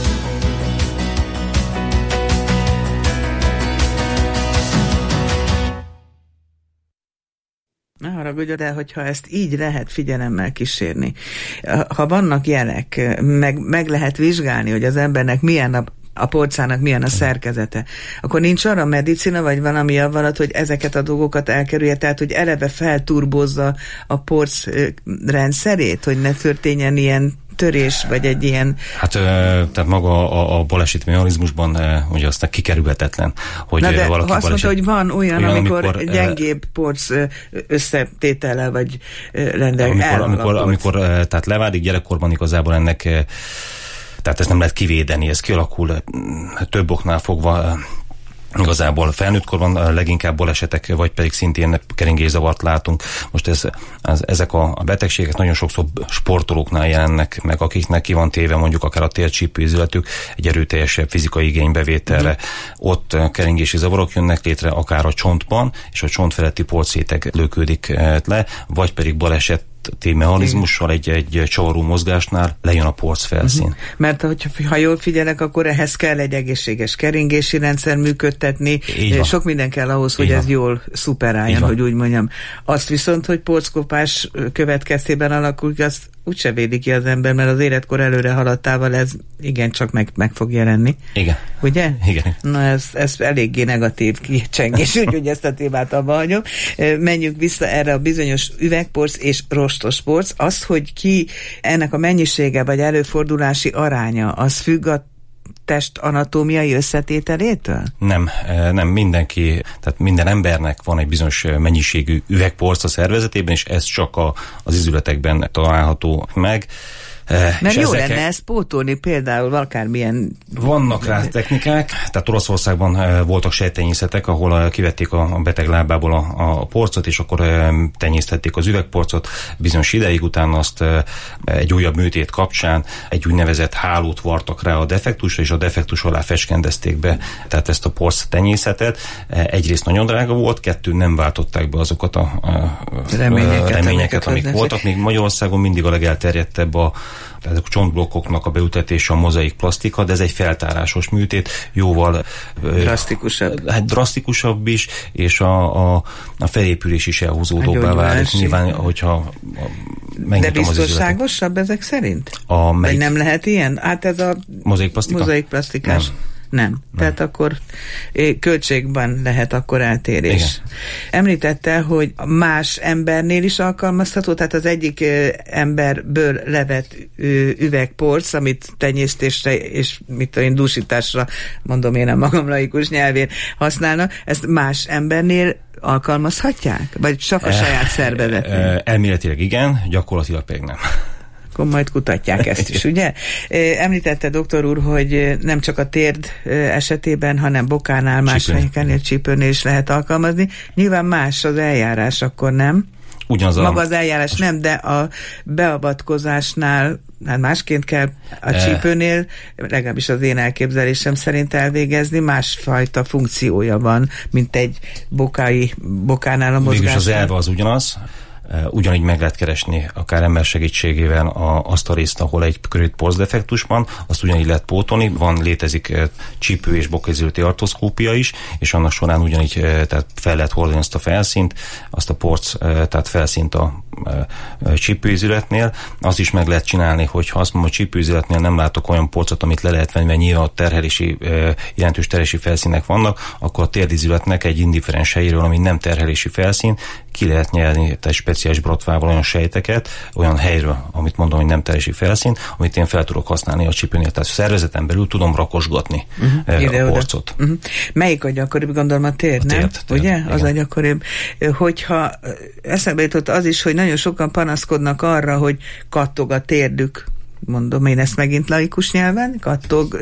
Speaker 7: Ne haragudjad el, hogyha ezt így lehet figyelemmel kísérni. Ha vannak jelek, meg, meg lehet vizsgálni, hogy az embernek milyen a, a porcának milyen a szerkezete, akkor nincs arra medicina, vagy valami avvalat, hogy ezeket a dolgokat elkerülje, tehát hogy eleve felturbozza a porc rendszerét, hogy ne történjen ilyen törés, vagy egy ilyen...
Speaker 8: Hát tehát maga a, a baleset mechanizmusban ugye aztán kikerülhetetlen, hogy
Speaker 7: Na de
Speaker 8: valaki
Speaker 7: ha azt mondta, hogy van olyan, olyan amikor, amikor gyengébb porc összetétele, vagy rendelkezik.
Speaker 8: Amikor, amikor, amikor tehát leválik gyerekkorban igazából ennek, tehát ezt nem lehet kivédeni, ez kialakul több oknál fogva. Igazából felnőttkorban leginkább balesetek, vagy pedig szintén keringészavart látunk. Most ez, ez, ezek a, a betegségek nagyon sokszor sportolóknál jelennek meg, akiknek ki van téve mondjuk akár a tércsípőizületük egy erőteljesebb fizikai igénybevételre. Uh-huh. Ott keringési zavarok jönnek létre akár a csontban, és a csont feletti porcréteg lökődik le, vagy pedig baleset mechanizmussal egy, egy csavaró mozgásnál lejön a porc felszín. Uh-huh.
Speaker 7: Mert hogyha, ha jól figyelek, akkor ehhez kell egy egészséges keringési rendszer működtetni. Sok minden kell ahhoz, hogy ez jól szuperáljon, hogy úgy mondjam. Azt viszont, hogy porckopás következtében alakul, azt úgyse védi ki az ember, mert az életkor előre haladtával ez igencsak meg, meg fog jelenni.
Speaker 8: Igen.
Speaker 7: Ugye?
Speaker 8: Igen.
Speaker 7: Na ez, ez eléggé negatív kicsengés, úgyhogy ezt a témát abba hagyom. Menjünk vissza erre a bizonyos üvegporc és rostos porc. Az, hogy ki ennek a mennyisége vagy előfordulási aránya, az függ a test anatómiai összetételétől?
Speaker 8: Nem, nem mindenki, tehát minden embernek van egy bizonyos mennyiségű üvegporc a szervezetében, és ez csak a, az izületekben található meg.
Speaker 7: Mert jó ezek lenne ezt pótolni, például akármilyen...
Speaker 8: Vannak rá technikák, tehát Olaszországban voltak sejttenyészetek, ahol kivették a beteg lábából a, a porcot, és akkor tenyésztették az üvegporcot bizonyos ideig, utána azt egy újabb műtét kapcsán egy úgynevezett hálót vartak rá a defektusra, és a defektus alá fecskendezték be, tehát ezt a porc tenyészetet. Egyrészt nagyon drága volt, kettő nem váltották be azokat a, a reményeket, reményeket amik voltak. Még Magyarországon mindig a legelterjedtebb a ezek a csontblokkoknak a beültetése a mozaik plastika, de ez egy feltárásos műtét, jóval
Speaker 7: drasztikusabb.
Speaker 8: Hát drasztikusabb is, és a, a, a felépülés is elhúzódóbbá válik. Nyilván, hogyha
Speaker 7: de biztonságosabb ezek szerint?
Speaker 8: A
Speaker 7: Vagy nem lehet ilyen? Hát ez a
Speaker 8: mozaikplastika?
Speaker 7: Mozaikplastikás. Nem. Nem. Nem. Tehát akkor költségben lehet akkor eltérés. Igen. Említette, hogy más embernél is alkalmazható, tehát az egyik emberből levett üvegporc, amit tenyésztésre és mit tudom én, dúsításra, mondom én a magam laikus nyelvén használna, ezt más embernél alkalmazhatják? Vagy csak a saját szervezetnél?
Speaker 8: Elméletileg igen, gyakorlatilag pedig nem.
Speaker 7: Akkor majd kutatják ezt is, ugye? Említette doktor úr, hogy nem csak a térd esetében, hanem bokánál, más helyeken, csípőnél is lehet alkalmazni. Nyilván más az eljárás, akkor nem?
Speaker 8: Ugyanaz a...
Speaker 7: Maga az eljárás nem, de a beavatkozásnál hát másként kell a csípőnél, legalábbis az én elképzelésem szerint elvégezni, másfajta funkciója van, mint egy bokai, bokánál a mozgás.
Speaker 8: Végülis az elve az ugyanaz. Ugyanígy meg lehet keresni akár ember segítségével a, azt a részt, ahol egy körült porcdefektus van, azt ugyanígy lehet pótolni, van, létezik csípő és bokaizületi artroszkópia is, és annak során ugyanígy tehát fel lehet hordani azt a felszínt, azt a porc, tehát felszínt a csípőizületnél. Azt is meg lehet csinálni, hogyha azt mondom, hogy csípőizületnél nem látok olyan porcot, amit le lehet venni, mert nyilván a terhelési, jelentős terhelési felszínek vannak, akkor a térdizületnek egy indifferens helyéről, ami nem terhelési felszín, ki lehet nyerni egy speciális brotvával olyan sejteket, olyan helyről, amit mondom, hogy nem terhelési felszín, amit én fel tudok használni a csípőnél. Tehát a szervezeten belül tudom rakosgatni uh-huh, a porcot.
Speaker 7: Uh-huh. Melyik a gyakoribb, gondolom a térd, nem?
Speaker 8: Térd, térd,
Speaker 7: ugye?
Speaker 8: Igen.
Speaker 7: Az a gyakoribb. Hogyha eszembe jutott az is, hogy nagyon sokan panaszkodnak arra, hogy kattog a térdük, mondom én ezt megint laikus nyelven, kattog,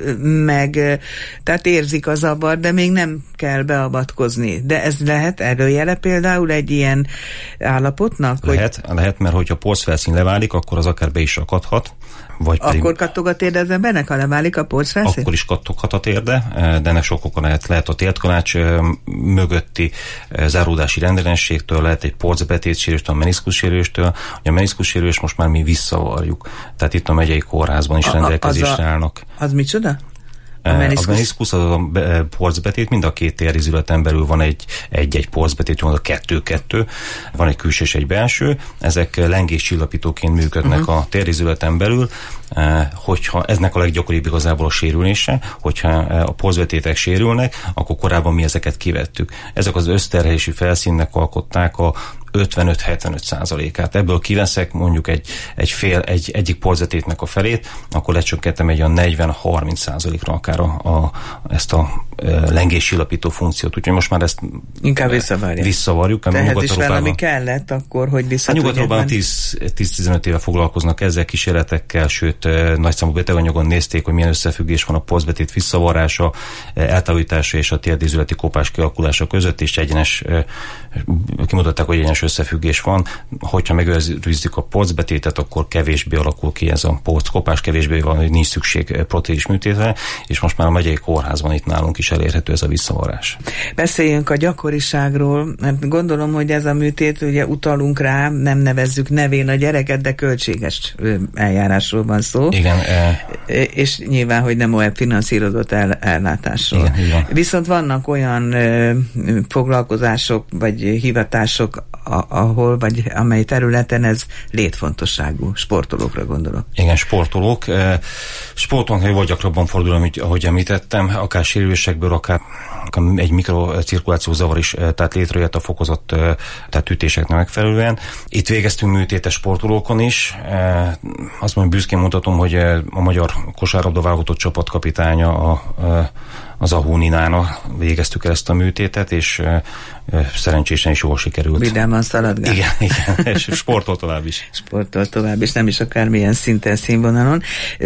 Speaker 7: meg, tehát érzik a zavar, de még nem kell beavatkozni. De ez lehet erőjele például egy ilyen állapotnak?
Speaker 8: Lehet, hogy... lehet, mert hogyha a porcfelszín leválik, akkor az akár be is akadhat. Vagy
Speaker 7: akkor
Speaker 8: pedig...
Speaker 7: kattog a térde az embernek, ha leválik a porcfelszín?
Speaker 8: Akkor is kattoghat a térde, de ennek sok oka lehet. Lehet a térdkalács mögötti záródási rendellenességtől, lehet egy porcbetétsérüléstől, a meniszkussérüléstől. A meniszkussérülés most már mi visszavarjuk. Tehát itt a megyei kórházban is a, rendelkezésre a, állnak.
Speaker 7: Az micsoda?
Speaker 8: A meniszkusz, a meniszkusz az a porcbetét, mind a két térdizületen belül van egy, egy-egy porcbetét, van a kettő-kettő, van egy külső és egy belső, ezek lengéscsillapítóként működnek uh-huh. a térdizületen belül, hogyha eznek a leggyakoribb igazából a sérülése, hogyha a porcbetétek sérülnek, akkor korábban mi ezeket kivettük. Ezek az összterhelési felszínnek alkották a ötvenöt-hetvenöt százalékát. Ebből kiveszek mondjuk egy, egy fél, egy, egyik porcbetétnek a felét, akkor lecsökkentem egy olyan negyven-harminc százalékra akár a, a, ezt a lengéscsillapító funkciót. Úgyhogy most már ezt
Speaker 7: inkább visszavarjuk.
Speaker 8: visszavarjuk.
Speaker 7: Tehát is valami kellett akkor, hogy vissza
Speaker 8: a Nyugat-Európában tíz-tizenöt éve foglalkoznak ezzel kísérletekkel, sőt nagyszámú beteganyagon nézték, hogy milyen összefüggés van a porcbetét visszavarása, eltávolítása és a térdizületi kopás kialakulása között, és egyenes, kimutatták, hogy egyenes összefüggés van. Hogyha megőrizzük a porcbetétet, akkor kevésbé alakul ki ez a porckopás, kevésbé van, hogy nincs szükség protézis műtétre, és most már a megyei kórházban itt nálunk is elérhető ez a visszavarás.
Speaker 7: Beszéljünk a gyakoriságról. Gondolom, hogy ez a műtét, ugye utalunk rá, nem nevezzük nevén a gyereket, de költséges eljárásról van szó.
Speaker 8: Igen. E...
Speaker 7: És nyilván, hogy nem olyan finanszírozott el, ellátásról.
Speaker 8: Igen, igen.
Speaker 7: Viszont vannak olyan ö, foglalkozások, vagy hivatások, a, ahol, vagy amely területen ez létfontosságú. Sportolókra gondolok.
Speaker 8: Igen, sportolók. Sportolók jól gyakrabban fordul, ahogy említettem, akár sérülésekből, akár egy mikrocirkuláció zavar is, tehát létrejött a fokozott tehát ütéseknek megfelelően. Itt végeztünk műtétes sportolókon is. Azt mondom, büszkén mutatom, hogy a magyar kosárlabda válogatott csapatkapitánya a, az Ahó Ninának végeztük el ezt a műtétet, és szerencsésen is jól sikerült.
Speaker 7: Vidáman szaladgál.
Speaker 8: Igen, igen, és sportol tovább is.
Speaker 7: Sportol tovább is, nem is akármilyen szinten, színvonalon.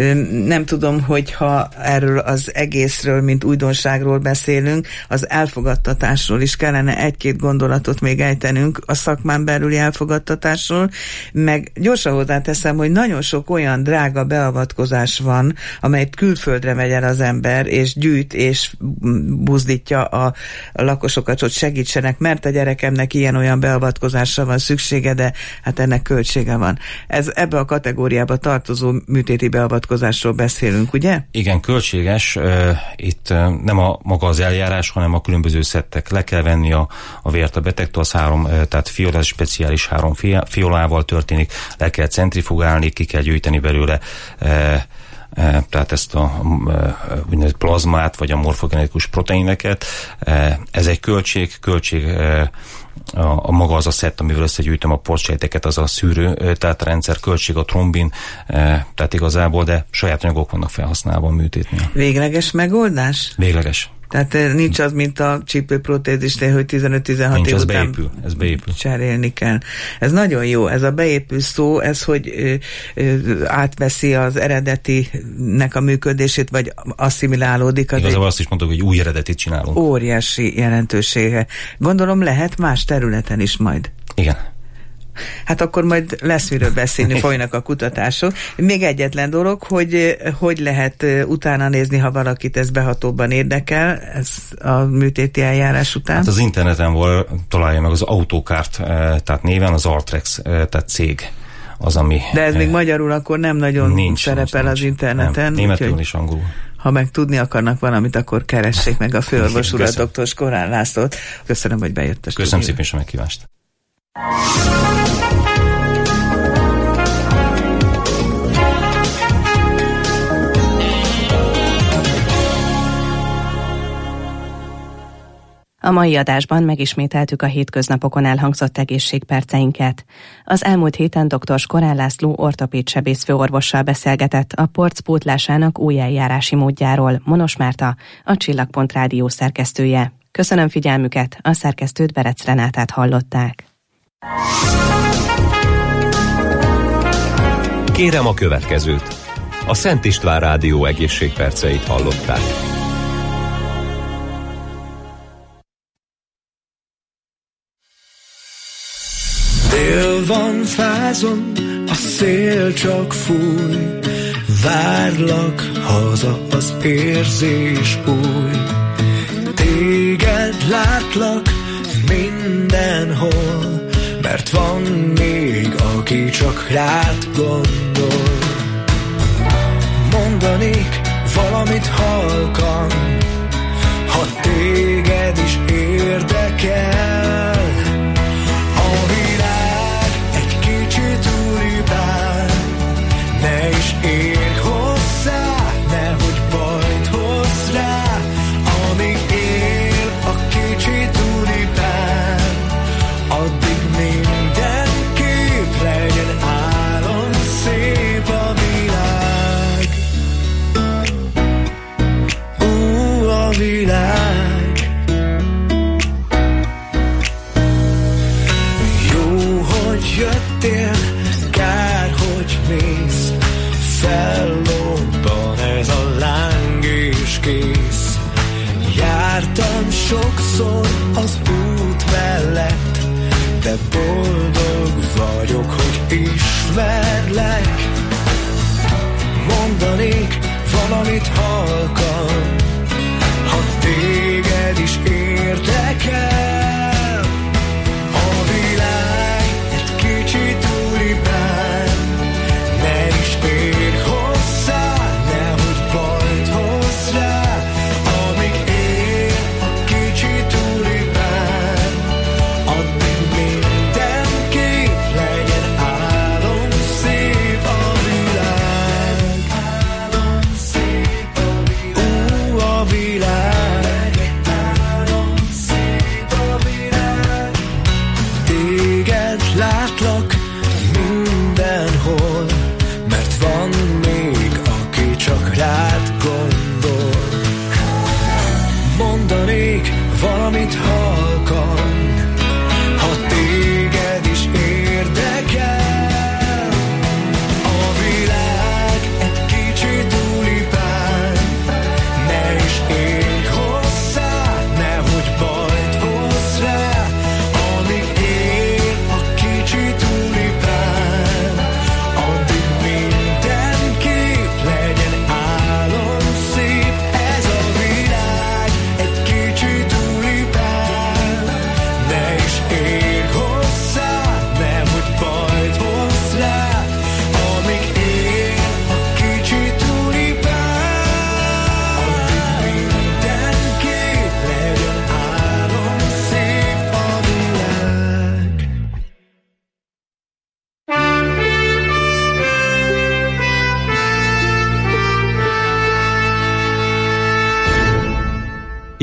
Speaker 7: Nem tudom, hogyha erről az egészről, mint újdonságról beszélünk, az elfogadtatásról is kellene egy-két gondolatot még ejtenünk, a szakmán belüli elfogadtatásról, meg gyorsan hozzáteszem, hogy nagyon sok olyan drága beavatkozás van, amelyet külföldre megy el az ember, és gyűjt, és is buzdítja a, a lakosokat, hogy segítsenek, mert a gyerekemnek ilyen-olyan beavatkozásra van szüksége, de hát ennek költsége van. Ez ebbe a kategóriába tartozó műtéti beavatkozásról beszélünk, ugye?
Speaker 8: Igen, költséges. Itt nem a maga az eljárás, hanem a különböző szettek. Le kell venni a, a vért a betegtől, az három, tehát fiolás, speciális három fiolával történik, le kell centrifugálni, ki kell gyűjteni belőle tehát ezt a úgynevezett plazmát, vagy a morfogenetikus proteineket. Ez egy költség, költség a, a maga az a szett, amivel összegyűjtöm a porcsejteket, az a szűrő, tehát a rendszer, költség a trombin, tehát igazából, de saját anyagok vannak felhasználva a műtétnél.
Speaker 7: Végleges megoldás?
Speaker 8: Végleges.
Speaker 7: Tehát nincs az, mint a csípőprotézisnél, hogy tizenöt-tizenhat év
Speaker 8: ez
Speaker 7: után
Speaker 8: beépül, ez beépül.
Speaker 7: Cserélni kell. Ez nagyon jó, ez a beépül szó, ez, hogy ö, ö, átveszi az eredetinek a működését, vagy asszimilálódik. Az
Speaker 8: igazából azt is mondtuk, hogy új eredetit csinálunk.
Speaker 7: Óriási jelentősége. Gondolom lehet más területen is majd.
Speaker 8: Igen.
Speaker 7: Hát akkor majd lesz miről beszélni, folynak a kutatások. Még egyetlen dolog, hogy hogy lehet utána nézni, ha valakit ez behatóban érdekel, ez a műtéti eljárás után?
Speaker 8: Hát az interneten vol, találja meg az Autokárt, tehát néven az Artrex, tehát cég az, ami...
Speaker 7: De ez még magyarul akkor nem nagyon
Speaker 8: nincs,
Speaker 7: szerepel
Speaker 8: nincs,
Speaker 7: az interneten.
Speaker 8: Nem, németül is, angolul.
Speaker 7: Ha meg tudni akarnak valamit, akkor keressék meg a főorvos urat, dr. Skorán Lászlót. Köszönöm, hogy bejött a
Speaker 8: Köszönöm szépen is a megkívást.
Speaker 6: A mai adásban megismételtük a hétköznapokon elhangzott egészségperceinket. Az elmúlt héten dr. Skorán László ortopéd sebész főorvossal beszélgetett a porc pótlásának új eljárási módjáról. Monos Márta, a Csillagpont Rádió szerkesztője. Köszönöm figyelmüket, a szerkesztőt, Berec Renátát hallották.
Speaker 1: Kérem a következőt. A Szent István Rádió egészségperceit hallották.
Speaker 10: Dél van, fázom, a szél csak fúj, várlak haza, az érzés új. Téged látlak mindenhol, mert van még, aki csak rád gondol. Mondanék valamit halkan, ha téged is érdekel. A világ egy kicsit úribál, ne is érj hozzá, nehogy bajt hozz rá. Amíg él a kicsit úribál, addig mindenképp legyen álom, szép a világ. Ú, a világ. Jó, hogy jöttél, kár, hogy mész, fellobban ez a láng és kész. Jártam sokszor az út mellett, de boldog vagyok, hogy ismerlek. Mondanék valamit halkan, ha téged is érdekel. A világ egy kicsit úribál, ne is érj hozzá, nehogy bajt hozz rá. Amíg él a kicsit úribál, addig mindenképp legyen álom, szép a világ. Álom, szép a világ. Ú, a világ.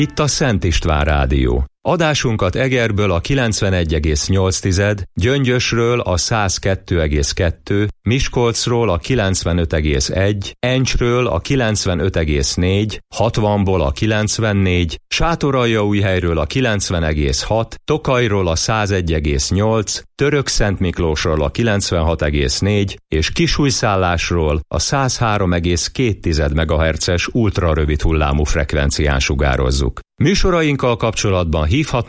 Speaker 1: Itt a Szent István Rádió. Adásunkat Egerből a kilencvenegy egész nyolc, Gyöngyösről a száz kettő egész kettő, Miskolcról a kilencvenöt egész egy, Encsről a kilencvenöt egész négy, hatvanból a kilencvennégy, Sátoraljaújhelyről a kilencven egész hat, Tokajról a száz egy egész nyolc, Törökszentmiklósról a kilencvenhat egész négy és Kisújszállásról a száz három egész két megahertzes ultrarövid hullámú frekvencián sugározzuk. Műsorainkkal kapcsolatban hívhat